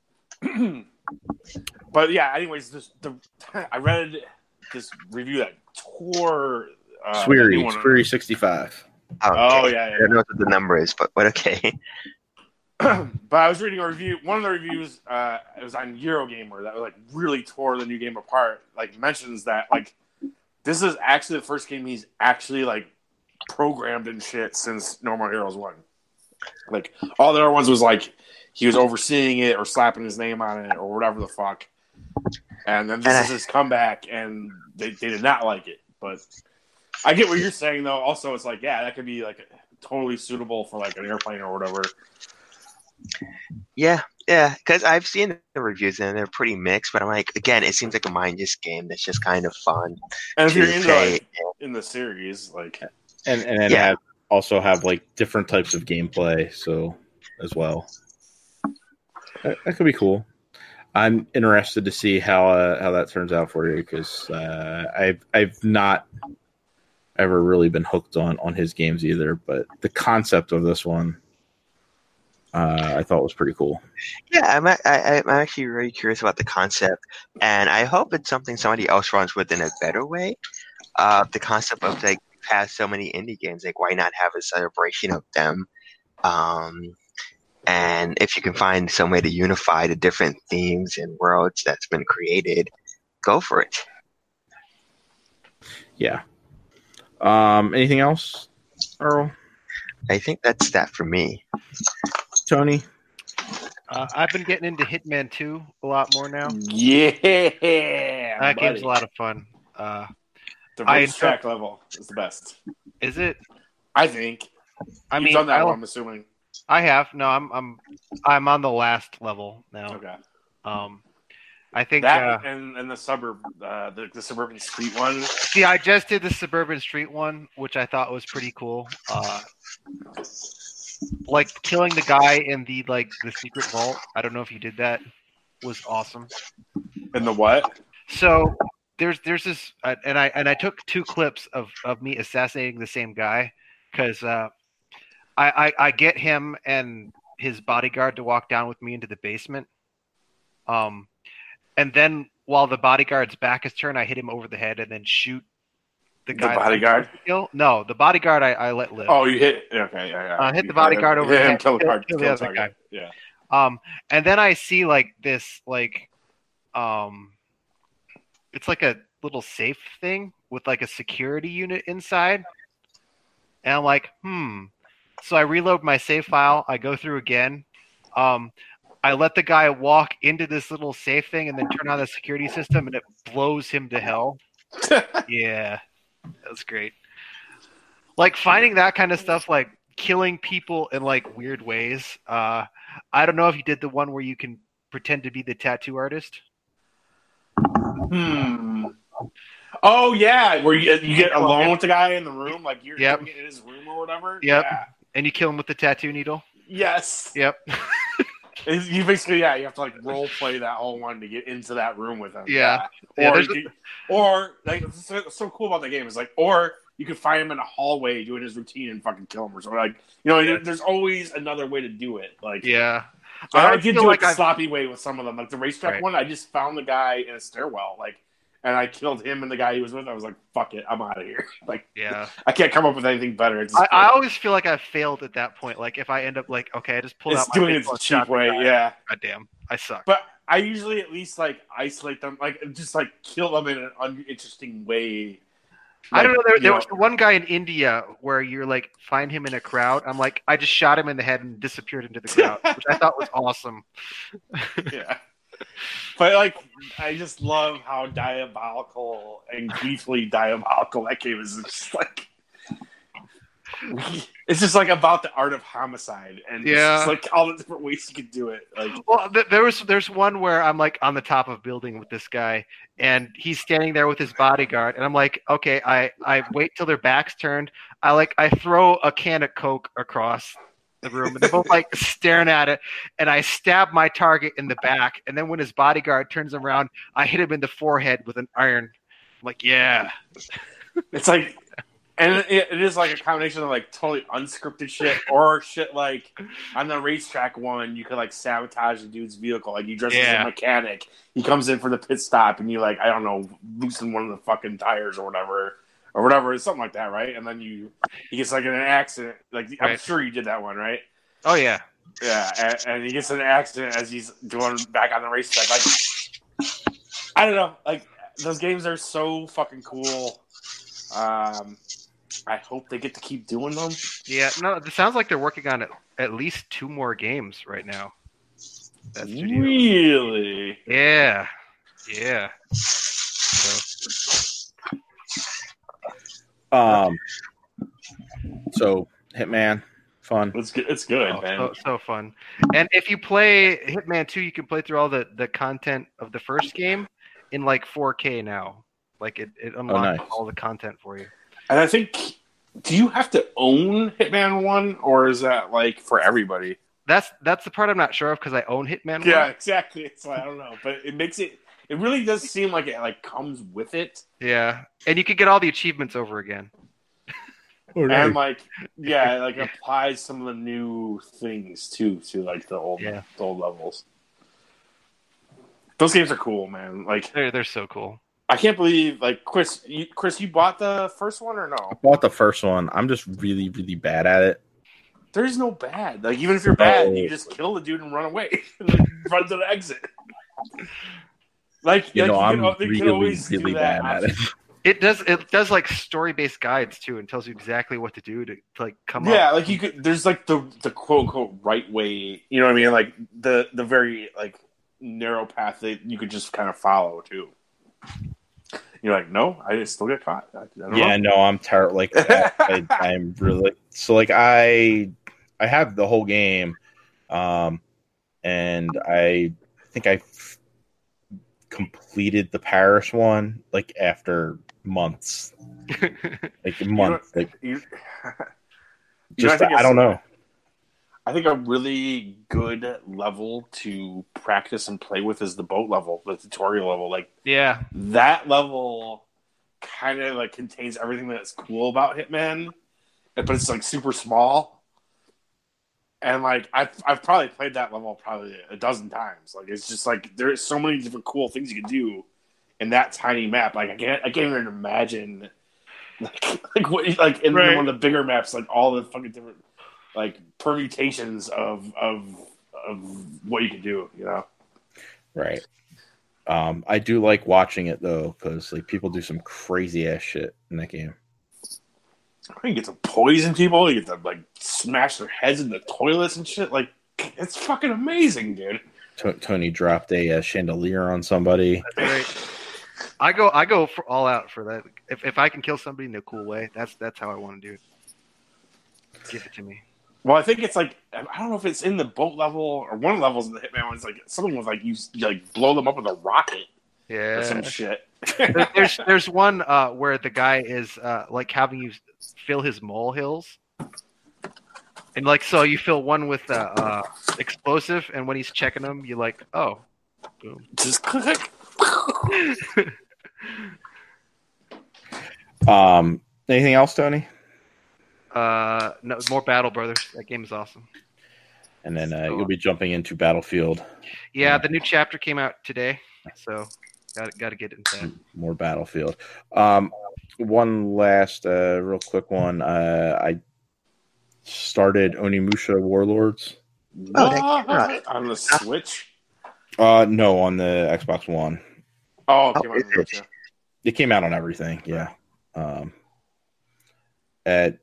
but yeah. Anyways, this the I read this review that tore uh, the new Sweary, one. Sweary sixty-five. Oh, Oh okay. yeah, I yeah. don't know what the number is, but but okay. But I was reading a review. One of the reviews, uh, it was on Eurogamer that like really tore the new game apart. Like mentions that like this is actually the first game he's actually like programmed and shit since No More Heroes one. Like all the other ones was like he was overseeing it or slapping his name on it or whatever the fuck. And then this And is I- his comeback, and they, they did not like it. But I get what you're saying, though. Also, it's like, yeah, that could be like totally suitable for like an airplane or whatever. Yeah, yeah, because I've seen the reviews and they're pretty mixed, but I'm like, again, it seems like a mindless game that's just kind of fun And if to you're into play. like, in the series, like and and then Yeah. have also have like different types of gameplay, so as well. That, that could be cool. I'm interested to see how uh, how that turns out for you because uh, I've I've not ever really been hooked on on his games either, but the concept of this one uh, I thought was pretty cool. Yeah, I'm, a- I, I'm actually really curious about the concept, and I hope it's something somebody else runs with in a better way. Uh, the concept of like past so many indie games, like why not have a celebration of them? Um, and if you can find some way to unify the different themes and worlds that's been created, go for it. Yeah. Um, anything else, Earl? I think that's that for me. Tony? Uh, I've been getting into Hitman two a lot more now. yeah, That buddy. game's a lot of fun. Uh, The I- racetrack level is the best. is it? I think. I You've mean, done that I, one, I'm assuming. I have. No, I'm I'm I'm on the last level now. Okay. Um, I think. That Uh, and, and the suburb, uh, the, the suburban street one. see, I just did the Suburban Street one, which I thought was pretty cool. Uh, like killing the guy in the like the secret vault. I don't know if you did that. Was awesome. And the what? So there's there's this, uh, and I and I took two clips of, of me assassinating the same guy because uh, I, I I get him and his bodyguard to walk down with me into the basement, um, and then while the bodyguard's back is turned, I hit him over the head and then shoot the The guy. that I'm bodyguard? supposed to kill. No, the bodyguard I, I let live. Oh, you hit. Okay, yeah, yeah. Uh, hit the You bodyguard him, over hit the him, head, kill the kill- card, kill kill the the other target. guy. Yeah. Um, and then I see like this, like, um, it's like a little safe thing with like a security unit inside, and I'm like, hmm. So I reload my save file. I go through again. Um, I let the guy walk into this little safe thing, and then turn on the security system, and it blows him to hell. Yeah, that's great. Like finding that kind of stuff, like killing people in like weird ways. Uh, I don't know if you did the one where you can pretend to be the tattoo artist. Hmm. Oh yeah, where you, you get alone with the guy in the room, like you're Yep. doing it in his room or whatever. Yep. Yeah. And you kill him with the tattoo needle. Yes. Yep. It's- You basically, yeah, you have to like role play that whole one to get into that room with him. Yeah. Or, Yeah, you there's could, or like, what's so, so cool about the game is like, or you could find him in a hallway doing his routine and fucking kill him or something. Like, you know, there's always another way to do it. Like, Yeah. so I, always did feel do like it the I've- sloppy way with some of them. Like the racetrack Right. one, I just found the guy in a stairwell, like, and I killed him and the guy he was with. I was like, fuck it, I'm out of here. Like, Yeah. I can't come up with anything better. It's just, I, I always feel like I've failed at that point. Like if I end up like, okay, I just pulled it's out my doing it baseball the and shot cheap the way. guy. Yeah. God damn, I suck. But I usually at least like isolate them, like just like kill them in an uninteresting way. I don't know. There, you there was one guy in India where you're like find him in a crowd. I'm like, I just shot him in the head and disappeared into the crowd, which I thought was awesome. Yeah. But like, I just love how diabolical and gleefully diabolical that game is. It's just like, it's just like about the art of homicide, and Yeah. it's just like all the different ways you could do it. Like, Well, th- there was there's one where I'm like on the top of a building with this guy, and he's standing there with his bodyguard, and I'm like, okay, I I wait till their backs turned. I like I throw a can of Coke across the room, and they're both like staring at it, and I stab my target in the back, and then when his bodyguard turns around, I hit him in the forehead with an iron. I'm like, yeah, it's like, and it, it is like a combination of like totally unscripted shit or shit like on the racetrack one, you could like sabotage the dude's vehicle. Like you dress as Yeah. a mechanic, he comes in for the pit stop, and you like I don't know, loosen one of the fucking tires or whatever, or whatever, it's something like that, right? And then you he gets like in an accident. Like I'm Right. sure you did that one, right? oh yeah, Yeah, and, and he gets in an accident as he's going back on the racetrack. Like I don't know, like those games are so fucking cool. Um, I hope they get to keep doing them. yeah. No, it sounds like they're working on at, at least two more games right now. that studio. Really? Yeah, yeah. So, Um, so Hitman, fun. It's good. It's good, oh, man. so, so fun. And if you play Hitman two, you can play through all the, the content of the first game in like four K now. Like it, it unlocks nice. all the content for you. And I think, do you have to own Hitman One, or is that like for everybody? That's that's the part I'm not sure of because I own Hitman Yeah, one. exactly. It's like, I don't know, but it makes it. It really does seem like it like comes with it, Yeah, and you can get all the achievements over again. and like yeah, it, like applies some of the new things too to like the old Yeah. the old levels. Those games are cool, man. Like They're they're so cool. I can't believe like Chris, you, Chris, you bought the first one or I no? bought the first one. I'm just really, really bad at it. There's no bad. Like even if you're bad, Oh. you just kill the dude and run away, like, run to the exit. Like You like, know, you I'm can, al- they can really, always really do that bad at it. It does it does like story based guides too, and tells you exactly what to do to, to like come up. Yeah, like you could. There's like the the quote unquote right way. You know what I mean? Like the the very like narrow path that you could just kind of follow too. You're like, no, I still get caught. I, I don't Yeah, know. no, I'm terrible. Like I, I, I'm really so like I I have the whole game, um, and I think I f- completed the Paris one like after months, like months. Like You, you know, just I think I, it's- don't know. I think a really good level to practice and play with is the boat level, the tutorial level. Like Yeah, that level kind of like contains everything that's cool about Hitman, but it's like super small. And like I've I've probably played that level probably a dozen times. Like it's just like there's so many different cool things you can do in that tiny map. Like I can't I can't even imagine like like what like in Right. one of the bigger maps, like all the fucking different like permutations of of of what you can do. You know. Right. Um, I do like watching it though, because like people do some crazy ass shit in that game. You get to poison people. You get to like smash their heads in the toilets and shit. Like it's fucking amazing, dude. T- Tony dropped a, uh chandelier on somebody. that's great. I go I go for all out for that. If if I can kill somebody in a cool way, that's that's how I want to do it. Give it to me. Well, I think it's like I don't know if it's in the boat level or one of the levels in the Hitman one. It's like something with like you, you like blow them up with a rocket or some Yeah. shit. There- there's there's one uh, where the guy is uh, like having you fill his molehills, and like so you fill one with uh, uh, explosive, and when he's checking them, you like oh, boom. Just click. Um, anything else, Tony? Uh, no more Battle Brothers. That game is awesome. And then uh, you'll be jumping into Battlefield. Yeah, the new chapter came out today, so got got to get into that. More Battlefield. Um, one last, uh, real quick one. Uh, I started Onimusha Warlords. Oh, that came out. What? On the Switch? Uh, no, on the Xbox One. Oh, it Oh, came out on is the it? Switch, yeah. It came out on everything. Yeah. Um, at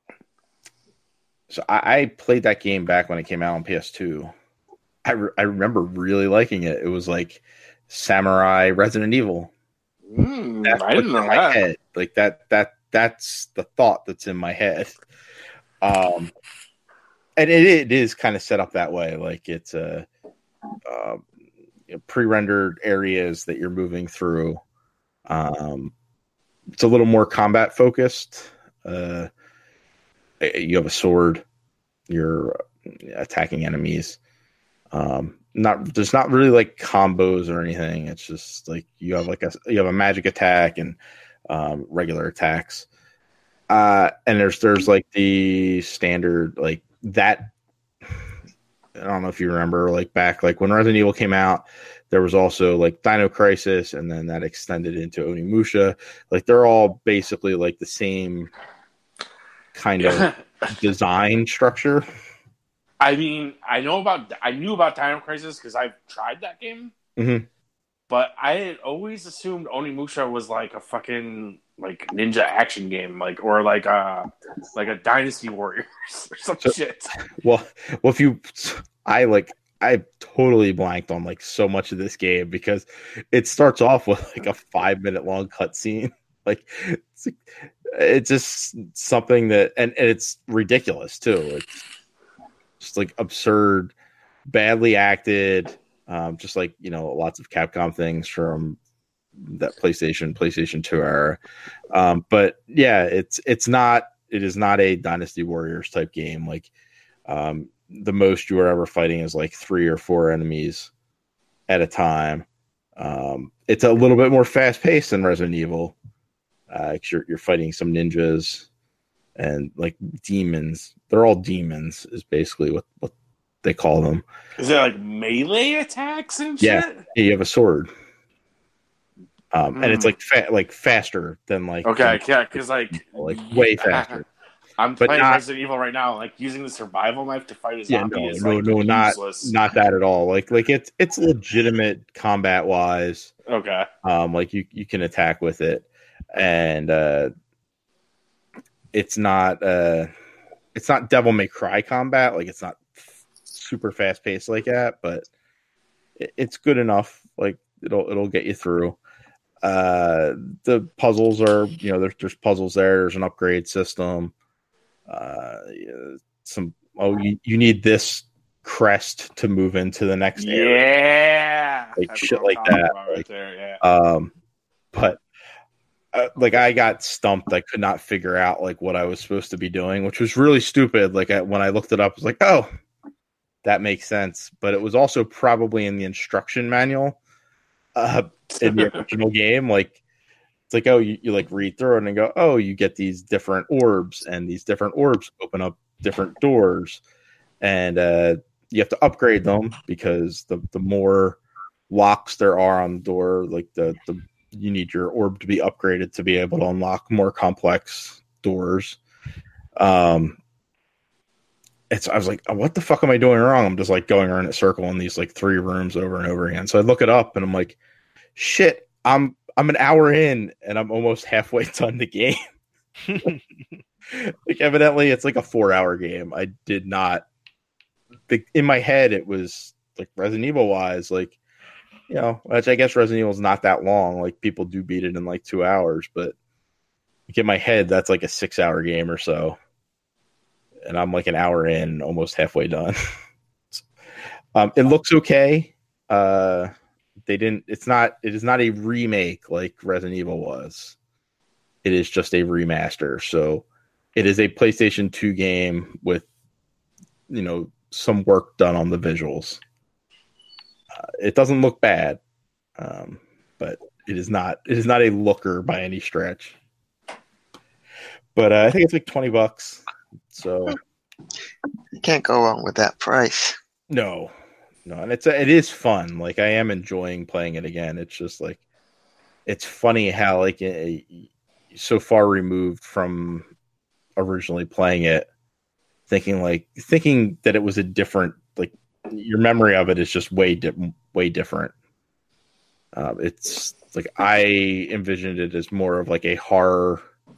so I, I played that game back when it came out on P S two. I re- I remember really liking it. It was like Samurai Resident Evil. Mm, That's I didn't what's know in my that. head. Like that that that's the thought that's in my head. Um, and it, it is kind of set up that way. Like it's a uh, you know, pre-rendered areas that you're moving through. Um, it's a little more combat focused. Uh, you have a sword. You're attacking enemies. Um, not there's not really like combos or anything. It's just like you have like a you have a magic attack and um, regular attacks. Uh, and there's there's like the standard like that. I don't know if you remember like back like when Resident Evil came out, there was also like Dino Crisis, and then that extended into Onimusha. Like they're all basically like the same kind of design structure. I mean, I know about I knew about Dino Crisis because I've tried that game, Mhm. but I had always assumed Onimusha was like a fucking like ninja action game, like or like a like a Dynasty Warriors or some So- shit. Well, well, if you, I like, I totally blanked on like so much of this game because it starts off with like a five minute long cutscene. Like it's, it's just something that, and, and it's ridiculous too. It's just like absurd, badly acted. Um, just like, you know, lots of Capcom things from that PlayStation, PlayStation two era. Um, but yeah, it's it's not. It is not a Dynasty Warriors type game. Like um, the most you are ever fighting is like three or four enemies at a time. Um, it's a little bit more fast paced than Resident Evil. Uh, you're, you're fighting some ninjas and like demons. They're all demons is basically what, what they call them. Is it like melee attacks and yeah. shit? Yeah, you have a sword. Um, Mm. And it's like fa- like faster than like Okay, yeah, because like like way faster. I'm But playing not- Resident Evil right now. Like using the survival knife to fight a Yeah, zombie no, is no, like no, not useless. not that at all. Like like it's it's legitimate combat wise. Okay. Um, like you you can attack with it, and uh, it's not uh, it's not Devil May Cry combat. Like it's not super fast paced like that, but it, it's good enough. Like it'll it'll get you through. Uh, the puzzles are, you know, there's there's puzzles there. There's an upgrade system. Uh, yeah, some oh, you, you need this crest to move into the next area. Yeah. Like That's shit what I'm like talking that, about right like- there, yeah. Um, but uh, like I got stumped. I could not figure out like what I was supposed to be doing, which was really stupid. Like I, when I looked it up, I was like, oh, that makes sense. But it was also probably in the instruction manual. Uh, in the original game, like it's like, oh, you, you like read through it and go, oh, you get these different orbs, and these different orbs open up different doors, and uh, you have to upgrade them because the the more locks there are on the door, like the the you need your orb to be upgraded to be able to unlock more complex doors. Um, it's I was like, oh, what the fuck am I doing wrong? I'm just like going around in a circle in these like three rooms over and over again. So I look it up and I'm like, shit, I'm I'm an hour in and I'm almost halfway done the game. Like evidently it's like a four hour game. I did not in my head it was like Resident Evil wise, like, you know, which I guess Resident Evil is not that long. Like people do beat it in like two hours, but like in my head that's like a six hour game or so. And I'm like an hour in, almost halfway done. um, it looks okay. Uh, they didn't. It's not. It is not a remake like Resident Evil was. It is just a remaster. So it is a PlayStation two game with, you know, some work done on the visuals. Uh, it doesn't look bad, um, but it is not. It is not a looker by any stretch. But uh, I think it's like twenty bucks. So You can't go wrong with that price. no, no, and it's it is fun. Like I am enjoying playing it again. It's just like it's funny how like a, so far removed from originally playing it, thinking like thinking that it was a different like your memory of it is just way di- way different. Uh, it's like I envisioned it as more of like a horror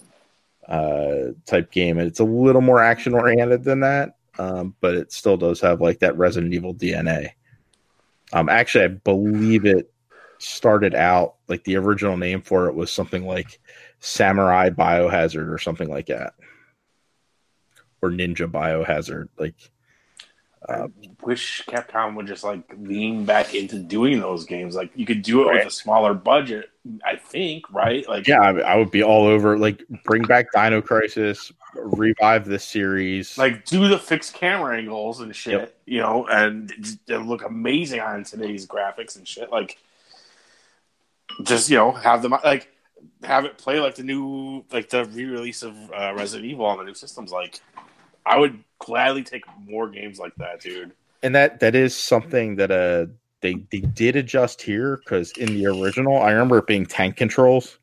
uh type game, and it's a little more action oriented than that, um but it still does have like that Resident Evil D N A. Um actually I believe it started out like the original name for it was something like Samurai Biohazard or something like that, or Ninja Biohazard. Like I wish Capcom would just like lean back into doing those games. Like you could do it Right. with a smaller budget, I think, right? Like yeah, I, I would be all over. Like bring back Dino Crisis, revive this series. like do the fixed camera angles and shit, Yep. you know, and it look amazing on today's graphics and shit. Like just, you know, have them like have it play like the new like the re-release of uh, Resident Evil on the new systems. Like I would gladly take more games like that, dude. and that that is something that uh they they did adjust here, because in the original I remember it being tank controls.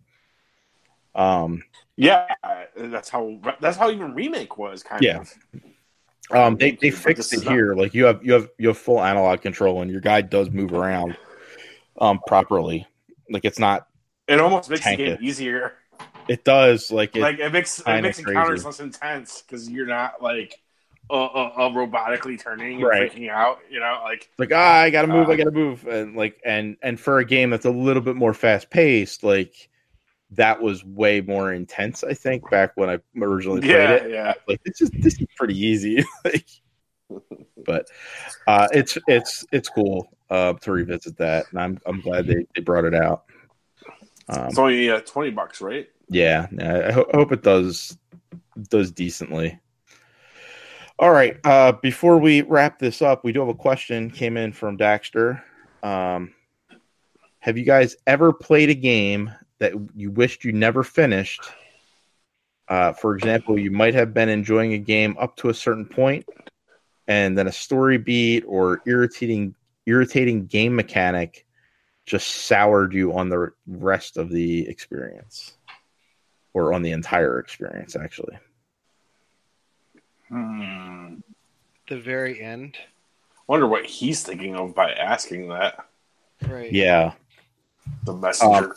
Um Yeah, that's how that's how even remake was kind Yeah. of. um they, they But fixed this it is not- here. Like you have you have you have full analog control and your guy does move around um properly. Like it's not It almost makes Tank the game it. easier. it does like it like it makes it kinda makes crazy. encounters less intense because you're not like uh, uh, uh, robotically turning and Right. freaking out. You know, like Like, ah, I gotta move, Uh, I gotta move, and like, and and for a game that's a little bit more fast paced, like that was way more intense. I think back when I originally played yeah, it, yeah. like this is this is pretty easy. Like, but uh, it's it's it's cool uh, to revisit that, and I'm I'm glad they, they brought it out. Um, It's only uh, twenty bucks, right? yeah, I, ho- I hope it does does decently. All right. Uh, before we wrap this up, we do have a question came in from Daxter. Um, have you guys ever played a game that you wished you never finished? Uh, for example, you might have been enjoying a game up to a certain point, and then a story beat or irritating irritating game mechanic just soured you on the rest of the experience, or on the entire experience, actually. Hmm. The very end. Wonder what he's thinking of by asking that. Right. Yeah. The messenger.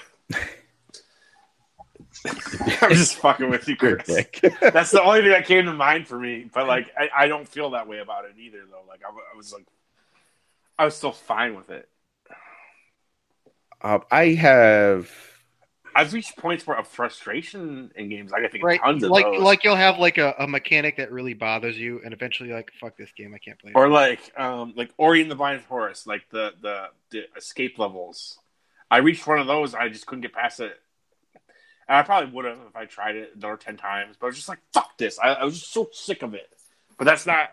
I'm just fucking with you, Good Chris. pick. That's the only thing that came to mind for me. But like, I, I don't feel that way about it either, though. Like, I, I was like, I was still fine with it. Um, I have. I've reached points where of frustration in games. I can think Right. of tons of Like those. like you'll have like a, a mechanic that really bothers you, and eventually like fuck this game, I can't play it. Or like, um, like Ori and the Blind Forest, like the, the the escape levels. I reached one of those, I just couldn't get past it. And I probably would have if I tried it another ten times. But I was just like, fuck this. I, I was just so sick of it. But that's not.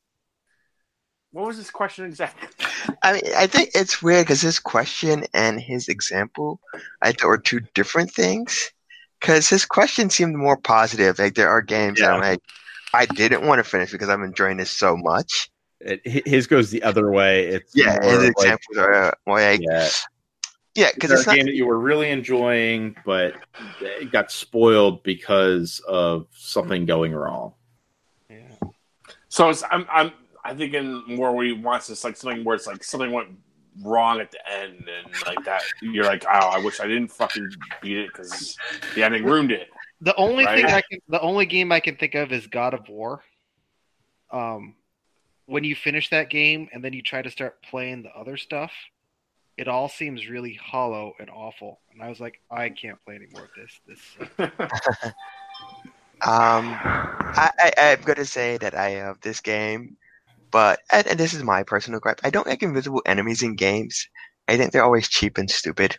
What was this question exactly? I mean, I think it's weird because his question and his example, I thought were two different things. Because his question seemed more positive. Like there are games that I'm like, I didn't want to finish because I'm enjoying this so much. It, his goes the other way. It's Yeah, more his like, examples are uh, more like, yeah, yeah, because it's it's a not. game that you were really enjoying, but it got spoiled because of something going wrong. Yeah. So it's, I'm I'm I'm thinking more where he wants this like something where it's like something went wrong at the end and like that. You're like, oh, I wish I didn't fucking beat it because the ending ruined it. The only Right. thing I can, the only game I can think of is God of War. Um, when you finish that game and then you try to start playing the other stuff, it all seems really hollow and awful. And I was like, I can't play any more of this. This sucks. Um, I, I I'm gonna say that I have this game, but and, and this is my personal gripe. I don't like invisible enemies in games. I think they're always cheap and stupid.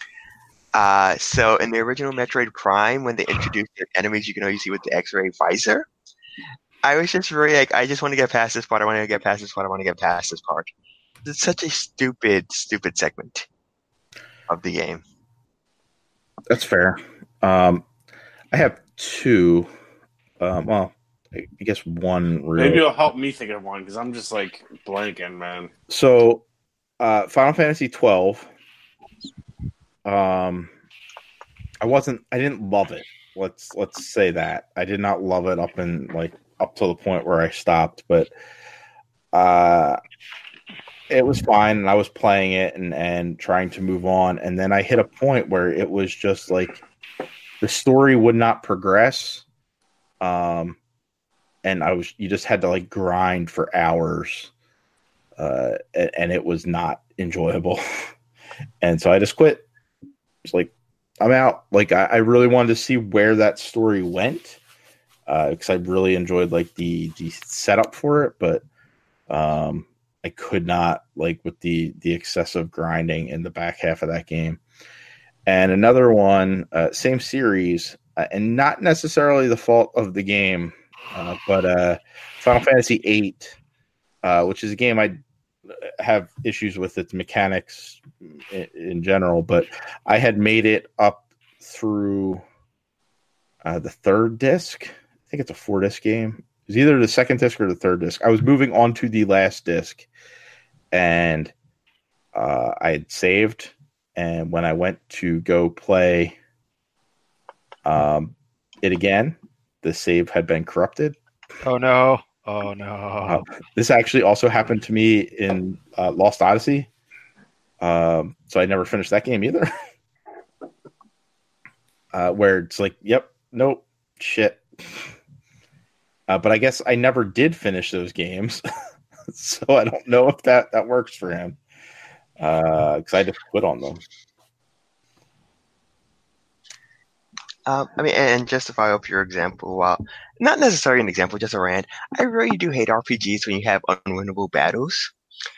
Uh, so in the original Metroid Prime, when they introduced the enemies you can only see with the X-ray visor, I was just really like, I just want to get past this part. I want to get past this part. I want to get past this part. It's such a stupid, stupid segment of the game. That's fair. Um, I have two. Um, well, I guess one real. Maybe it'll help me think of one because I'm just like blanking, man. So, uh, Final Fantasy twelve. Um, I wasn't. I didn't love it. Let's let's say that I did not love it up in like up to the point where I stopped, but uh, it was fine, and I was playing it and and trying to move on, and then I hit a point where it was just like the story would not progress. Um, and I was you just had to like grind for hours, uh, and, and it was not enjoyable, and so I just quit. It's like I'm out. Like I, I really wanted to see where that story went, because uh, I really enjoyed like the the setup for it, but um, I could not like with the the excessive grinding in the back half of that game. And another one, uh, same series, uh, and not necessarily the fault of the game, uh, but uh, Final Fantasy eight, uh, which is a game I have issues with its mechanics in, in general, but I had made it up through uh, the third disc. I think it's a four disc game. It was either the second disc or the third disc. I was moving on to the last disc, and uh, I had saved. And when I went to go play um, it again, the save had been corrupted. Oh no! Oh no! Uh, this actually also happened to me in uh, Lost Odyssey. Um, so I never finished that game either. uh, where it's like, yep, nope, shit. Uh, Uh, but I guess I never did finish those games, so I don't know if that, that works for him. Because uh, I just quit on them. Um, I mean, and just to follow up your example, well, not necessarily an example, just a rant. I really do hate R P Gs when you have unwinnable battles.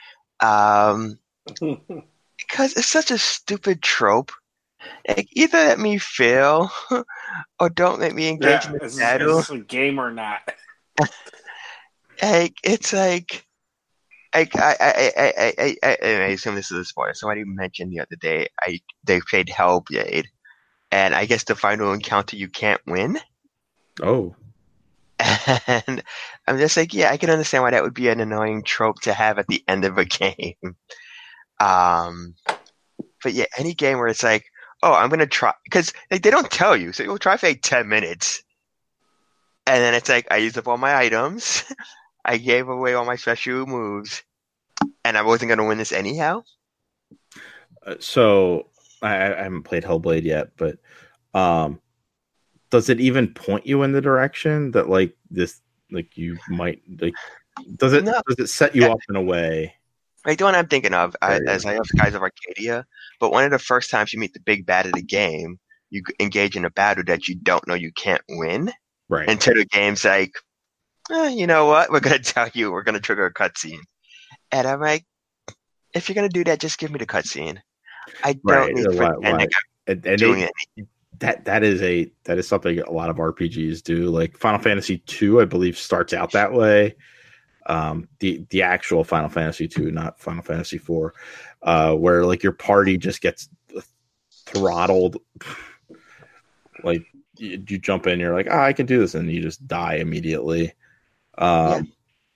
Um, because it's such a stupid trope. Like, either let me fail, or don't let me engage Yeah, in the is, battle. is this a game or not? Like, it's like, like I, I, I, I, I, I, I assume this is a spoiler. Somebody mentioned the other day, I they played Hellblade, and I guess the final encounter you can't win. Oh. And I'm just like, yeah, I can understand why that would be an annoying trope to have at the end of a game. Um, but yeah, any game where it's like, oh, I'm gonna try, because like, they don't tell you, so you'll try for like ten minutes, and then it's like, I used up all my items, I gave away all my special moves, and I wasn't gonna win this anyhow. Uh, so I, I haven't played Hellblade yet, but um, does it even point you in the direction that like this, like you might like? Does it No. does it set you Yeah. up in a way? Like the one I'm thinking of, I, Very as I have Skies of Arcadia, but one of the first times you meet the big bad of the game, you engage in a battle that you don't know you can't win, Right. until the game's like, eh, you know what, we're going to tell you, we're going to trigger a cutscene. And I'm like, if you're going to do that, just give me the cutscene. I don't Right. need to Why- pretend why- like And, I'm and doing it, it. that that is a that is something a lot of R P Gs do. Like Final Fantasy two, I believe, starts out that way. Um, the the actual Final Fantasy two, not Final Fantasy four, uh, where like your party just gets throttled. Like you, you jump in, you're like, oh, I can do this, and you just die immediately. Um,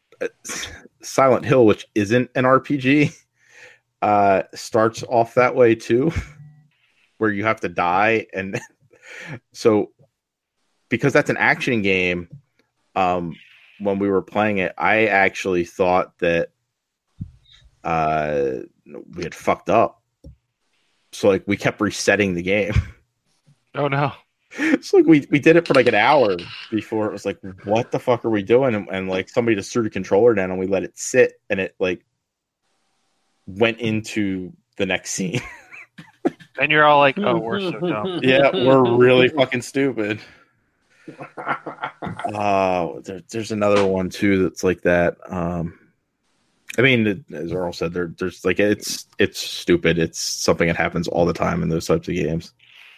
Silent Hill, which isn't an R P G, uh, starts off that way too, where you have to die, and so because that's an action game. Um, when we were playing it, I actually thought that uh, we had fucked up. So like we kept resetting the game. Oh no. It's like we, we did it for like an hour before it was like, what the fuck are we doing? And, and like somebody just threw the controller down and we let it sit and it like went into the next scene. And you're all like, oh, we're so dumb. Yeah, we're really fucking stupid. Uh, there, there's another one too that's like that. Um, I mean, as Earl said, there, there's like it's it's stupid. It's something that happens all the time in those types of games.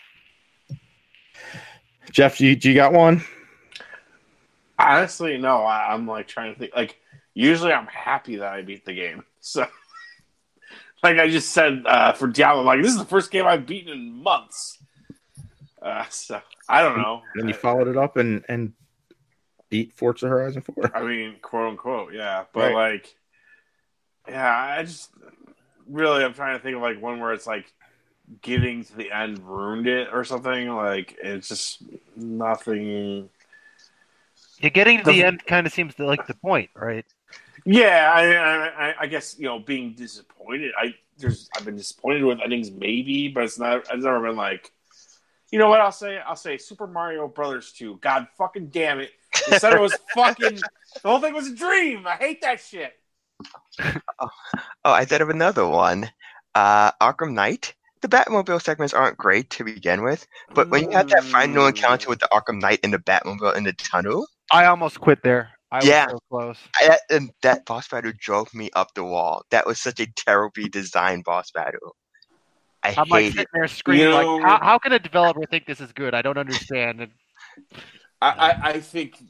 Jeff, do you, do you got one? Honestly, no. I, I'm like trying to think. Like, usually I'm happy that I beat the game. So, like I just said uh, for Diablo, like this is the first game I've beaten in months. Uh, so I don't know. And then you followed it up and and beat Forza Horizon four. I mean, quote unquote, yeah. But Right. like, yeah, I just really I'm trying to think of like one where it's like getting to the end ruined it or something. Like it's just nothing. Yeah, getting to the end kind of seems to like the point, right? Yeah, I, I, I guess you know being disappointed. I there's I've been disappointed with endings maybe, but it's not. It's never been like. You know what I'll say? I'll say Super Mario Brothers two. God fucking damn it! They said it was fucking. The whole thing was a dream. I hate that shit. Oh, I thought of another one. Uh, Arkham Knight. The Batmobile segments aren't great to begin with, but when you have that final encounter with the Arkham Knight and the Batmobile in the tunnel, I almost quit there. I Yeah. was so close. I, and that boss battle drove me up the wall. That was such a terribly designed boss battle. I I'm like hate sitting it. there screaming, You like, know- how, how can a developer think this is good? I don't understand. And I, I, I think.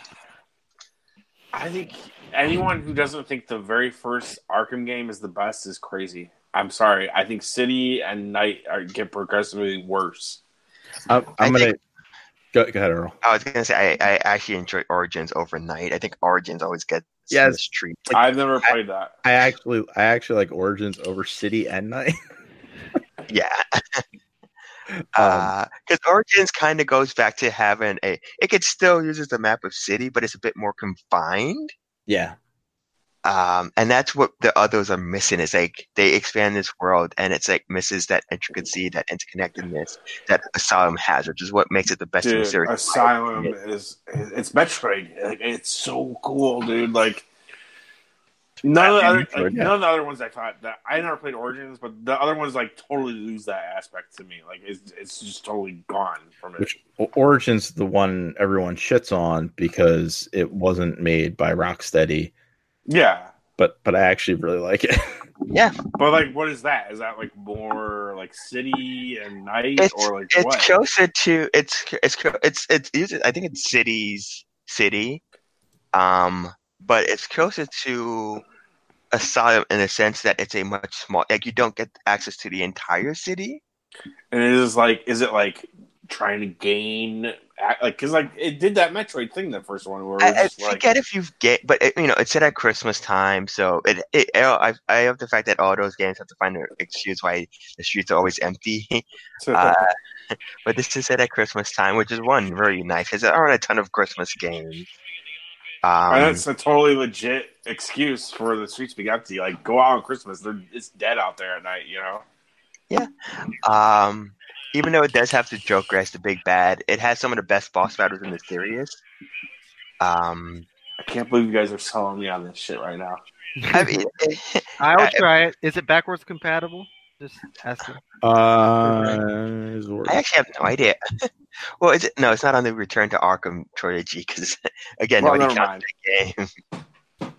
I think anyone who doesn't think the very first Arkham game is the best is crazy. I'm sorry. I think City and Night are, get progressively worse. I'm, I'm I gonna think- go, go ahead, Earl. I was gonna say I, I actually enjoy Origins over Night. I think Origins always gets Yes. mistreated. I've never played that. I actually I actually like Origins over City and Night. Yeah, Um, because Origins kind of goes back to having a. It could still uses the map of City, but it's a bit more confined. yeah, Um, and that's what the others are missing. Is like they expand this world, and it's like misses that intricacy, that interconnectedness that Asylum has, which is what makes it the best in the Dude, series. Asylum is it's Metroid. Like, it's so cool, dude. Like none of the other Metroid, like, yeah. none of the other ones I thought that I never played Origins, but the other ones like totally lose that aspect to me. Like it's it's just totally gone from it. Which Origin's the one everyone shits on because it wasn't made by Rocksteady, Yeah. but but I actually really like it. Yeah, But like, what is that? Is that like more like city and night, it's or like it's what? closer to it's it's it's it's, it's I think it's cities city, um, but it's closer to Asylum in the sense that it's a much small. Like you don't get access to the entire city. And it is like, is it like trying to gain, like, because like it did that Metroid thing, the first one, where it was I, I just like, forget if you've get, but it, you know, it's set at Christmas time, so it. it I I have the fact that all those games have to find an excuse why the streets are always empty. uh, but this is set at Christmas time, which is one very nice because there aren't a ton of Christmas games. Um, and that's a totally legit excuse for the streets being empty. Like, go out on Christmas, they're, it's dead out there at night, you know. um, even though it does have the Joker as the big bad, it has some of the best boss battles in the series. Um, I can't believe you guys are selling me on this shit right now. I mean, I would I- try it. Is it backwards compatible? Just asking. Uh, Zord. I actually have no idea. Well, is it? No, it's not on the Return to Arkham trilogy because again, Well, nobody never counts mind. the game.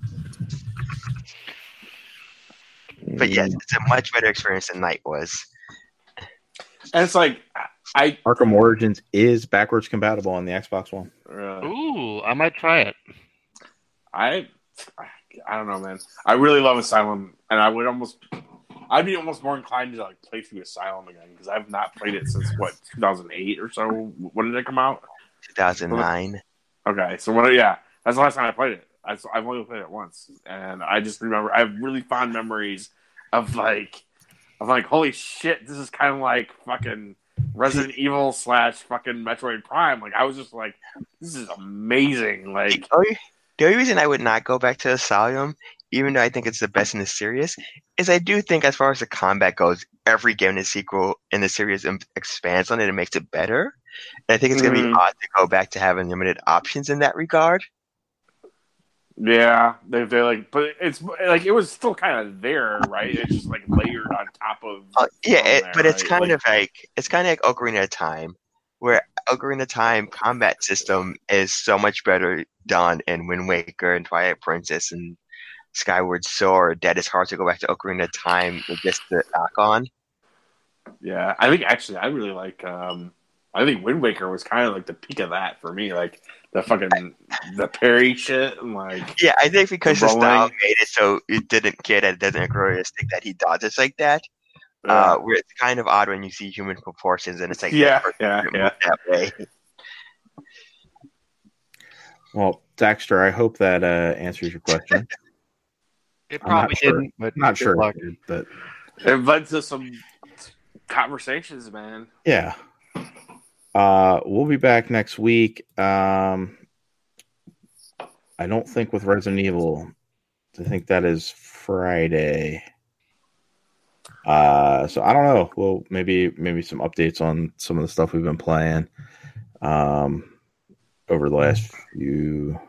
But yes, it's a much better experience than Night was. And it's like, I, Arkham Origins is backwards compatible on the Xbox One. uh, Ooh, I might try it. I, I don't know, man. I really love Asylum, and I would almost, I'd be almost more inclined to like play through Asylum again because I've not played it since what two thousand eight or so. When did it come out? two thousand nine. Okay, so what? Yeah, that's the last time I played it. I, I've only played it once, and I just remember I have really fond memories of like, of like, holy shit, this is kind of like fucking Resident Evil slash fucking Metroid Prime. Like I was just like, this is amazing. Like, Oh, the only reason I would not go back to Asylum, even though I think it's the best in the series, is I do think as far as the combat goes, every game in the sequel in the series im- expands on it and makes it better. And I think it's going to Mhm. be odd to go back to having limited options in that regard. yeah, they they like, but it's like it was still kind of there, right? It's just like layered on top of. Uh, yeah, on it, there, but it's right? kind Like, of like it's kind of like Ocarina of Time, where Ocarina of Time combat system is so much better done in Wind Waker and Twilight Princess and Skyward Sword that it's hard to go back to Ocarina of Time with just the knock on. yeah, I think actually I really like. um I think Wind Waker was kind of like the peak of that for me, like the fucking the parry shit and like. Yeah, I think because the Rolling. style made it so it didn't get it doesn't look realistic that he dodges like that. Uh, Uh, where it's kind of odd when you see human proportions and it's like Yeah, that person yeah, didn't yeah. move that way. Well, Dexter, I hope that uh, answers your question. It I'm not probably sure. didn't, but I'm not good sure, luck. it did, but it led to some conversations, man. yeah. Uh, we'll be back next week. Um, I don't think with Resident Evil. I think that is Friday. Uh, so I don't know. Well, maybe maybe some updates on some of the stuff we've been playing um, over the last few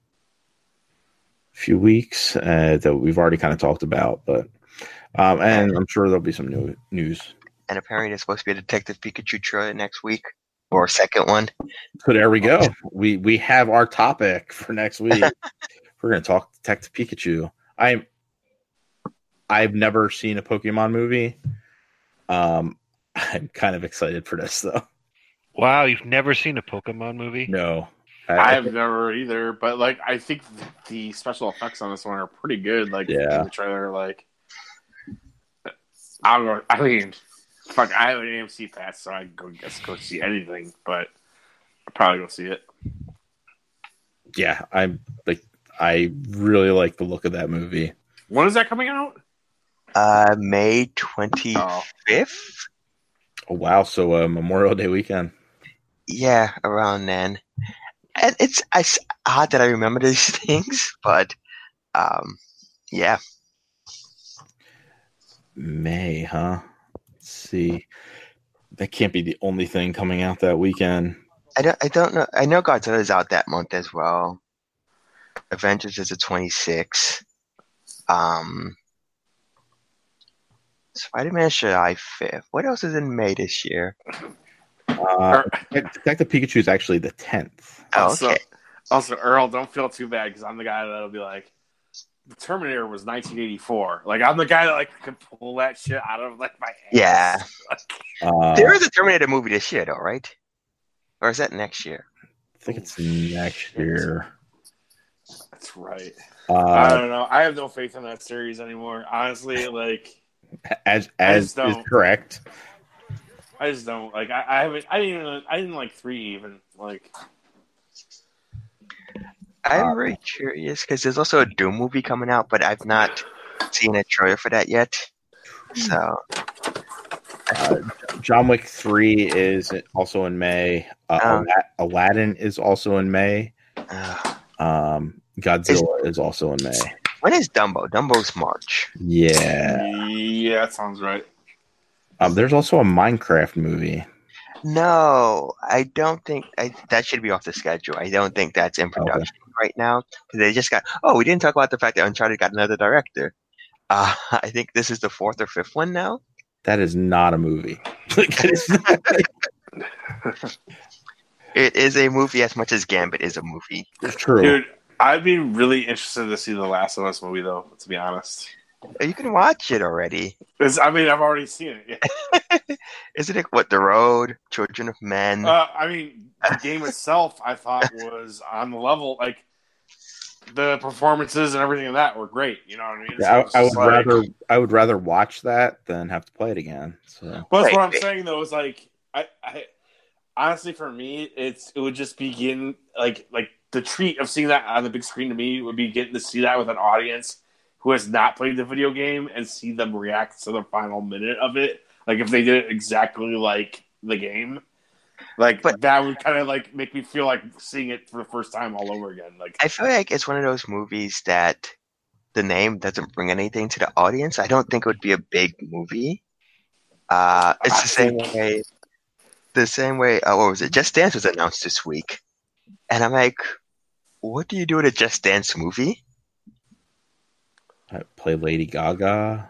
few weeks uh, that we've already kind of talked about, but um, and I'm sure there'll be some new news. And apparently there's supposed to be a Detective Pikachu trailer next week or a second one. So there we go. We we have our topic for next week. We're going to talk Detective Pikachu. I'm I've never seen a Pokemon movie. Um, I'm kind of excited for this though. Wow, you've never seen a Pokemon movie? No, I've never either, but like I think the special effects on this one are pretty good. Like Yeah. in the trailer, like I don't know. I mean, fuck, I have an A M C pass, so I go guess go see anything, but I'll probably go see it. yeah, I'm like I really like the look of that movie. When is that coming out? Uh, May twenty-fifth? Oh, Oh wow! So uh, Memorial Day weekend. Yeah, around then. And it's, it's odd that I remember these things, but um, yeah. May, huh? Let's see. That can't be the only thing coming out that weekend. I don't. I don't know. I know Godzilla's out that month as well. Avengers is the twenty-sixth. Um, Spider-Man July fifth. What else is in May this year? Uh, Detective Pikachu is actually the tenth. Oh, Also, okay. also, Earl, don't feel too bad because I'm the guy that'll be like, the Terminator was nineteen eighty-four. Like, I'm the guy that like can pull that shit out of like my ass. Yeah. Uh, There is a Terminator movie this year, though, right? Or is that next year? I think it's next year. That's right. Uh, I don't know. I have no faith in that series anymore. Honestly, like, as I as just is don't. correct. I just don't like. I, I haven't. I didn't even. I didn't like three even. Like, I'm Uh, very curious because there's also a Doom movie coming out, but I've not seen a trailer for that yet. So, Uh, John Wick three is also in May. Uh, Oh. Ala- Aladdin is also in May. uh, Um, Godzilla is also in May. when is Dumbo? Dumbo's March. Yeah. yeah, that sounds right. Um, there's also a Minecraft movie. No, I don't think I, that should be off the schedule. I don't think that's in production right now because they just got. Oh, we didn't talk about the fact that Uncharted got another director. Uh, I think this is the fourth or fifth one now. That is not a movie. That is not- It is a movie as much as Gambit is a movie. It's true. Dude, I'd be really interested to see the Last of Us movie, though. To be honest, You can watch it already. it's, I mean, I've already seen it. Yeah. Isn't it what The Road, Children of Men? Uh, I mean, the game itself, I thought was on the level. Like the performances and everything of that were great. You know what I mean? Yeah, it's I, I would just like- rather I would rather watch that than have to play it again. So But that's Wait, what I'm wait. saying though is like I, I honestly for me it's it would just be getting like like the treat of seeing that on the big screen to me would be getting to see that with an audience who has not played the video game and see them react to the final minute of it. Like if they did it exactly like the game. Like But- that would kind of like make me feel like seeing it for the first time all over again. Like I feel like it's one of those movies that the name doesn't bring anything to the audience. I don't think it would be a big movie. Uh, it's I the same think- way. The same way. Uh, what was it? Just Dance was announced this week, and I'm like, what do you do with a Just Dance movie? I play Lady Gaga.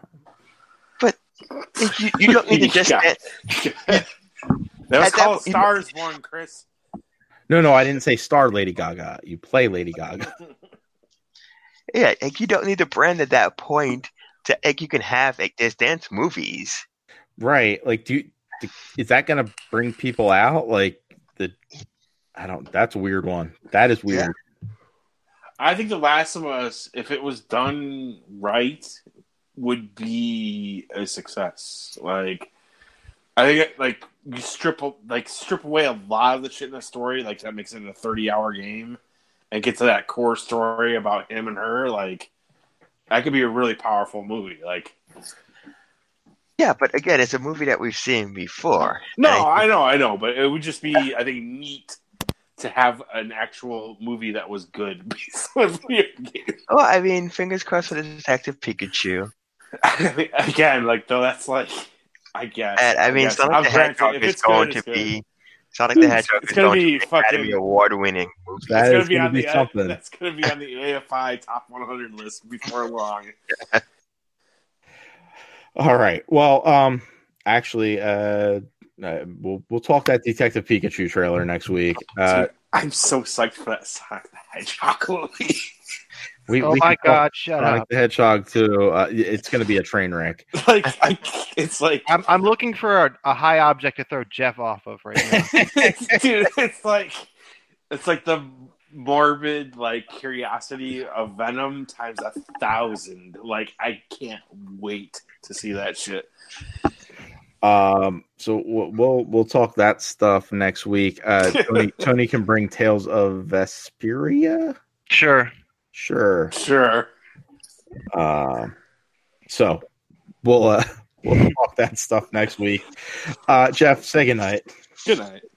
You, you don't need to Just Yeah. Dance. that was At that called point- Stars Born, Chris. No, no, I didn't say star Lady Gaga. You play Lady Gaga. Yeah, like you don't need to brand at that point to like you can have like Just Dance movies. Right. Like, do you, do- is that going to bring people out? Like, the, I don't, that's a weird one. That is weird. I think The Last of Us, if it was done right, would be a success. Like, I think it, like you strip like strip away a lot of the shit in the story, like that makes it a thirty-hour game, and get to that core story about him and her. Like, that could be a really powerful movie. Like, Yeah, but again, it's a movie that we've seen before. no, And I I know, I know, but it would just be, I think, neat to have an actual movie that was good based on a video game. Well, I mean, fingers crossed for the Detective Pikachu. Again, like though, that's like, I guess. And I mean, guess. Sonic I'm the granted, Hedgehog if is it's good, going it's to good. be Sonic the Hedgehog It's is gonna going be to be Academy fucking- Award-winning movie. That It's gonna is be gonna on be the something. that's gonna be on the A F I Top one hundred list before long. All right. Well, um, actually, uh, uh, we'll we'll talk that Detective Pikachu trailer next week. Uh, Dude, I'm so psyched for that Sonic the Hedgehog movie. we, Oh we my can talk god, shut Sonic up. the Hedgehog too. Uh, it's going to be a train wreck. like, I, it's like, I'm I'm looking for a, a high object to throw Jeff off of right now. it's, dude, it's like, it's like the morbid like curiosity of Venom times a thousand. Like, I can't wait to see that shit. Um, so we'll we'll, we'll talk that stuff next week. Uh, Tony, Tony can bring Tales of Vesperia. Sure. Sure. Sure. Um, so we'll uh, we'll talk that stuff next week. Uh, Jeff, say goodnight. Good night.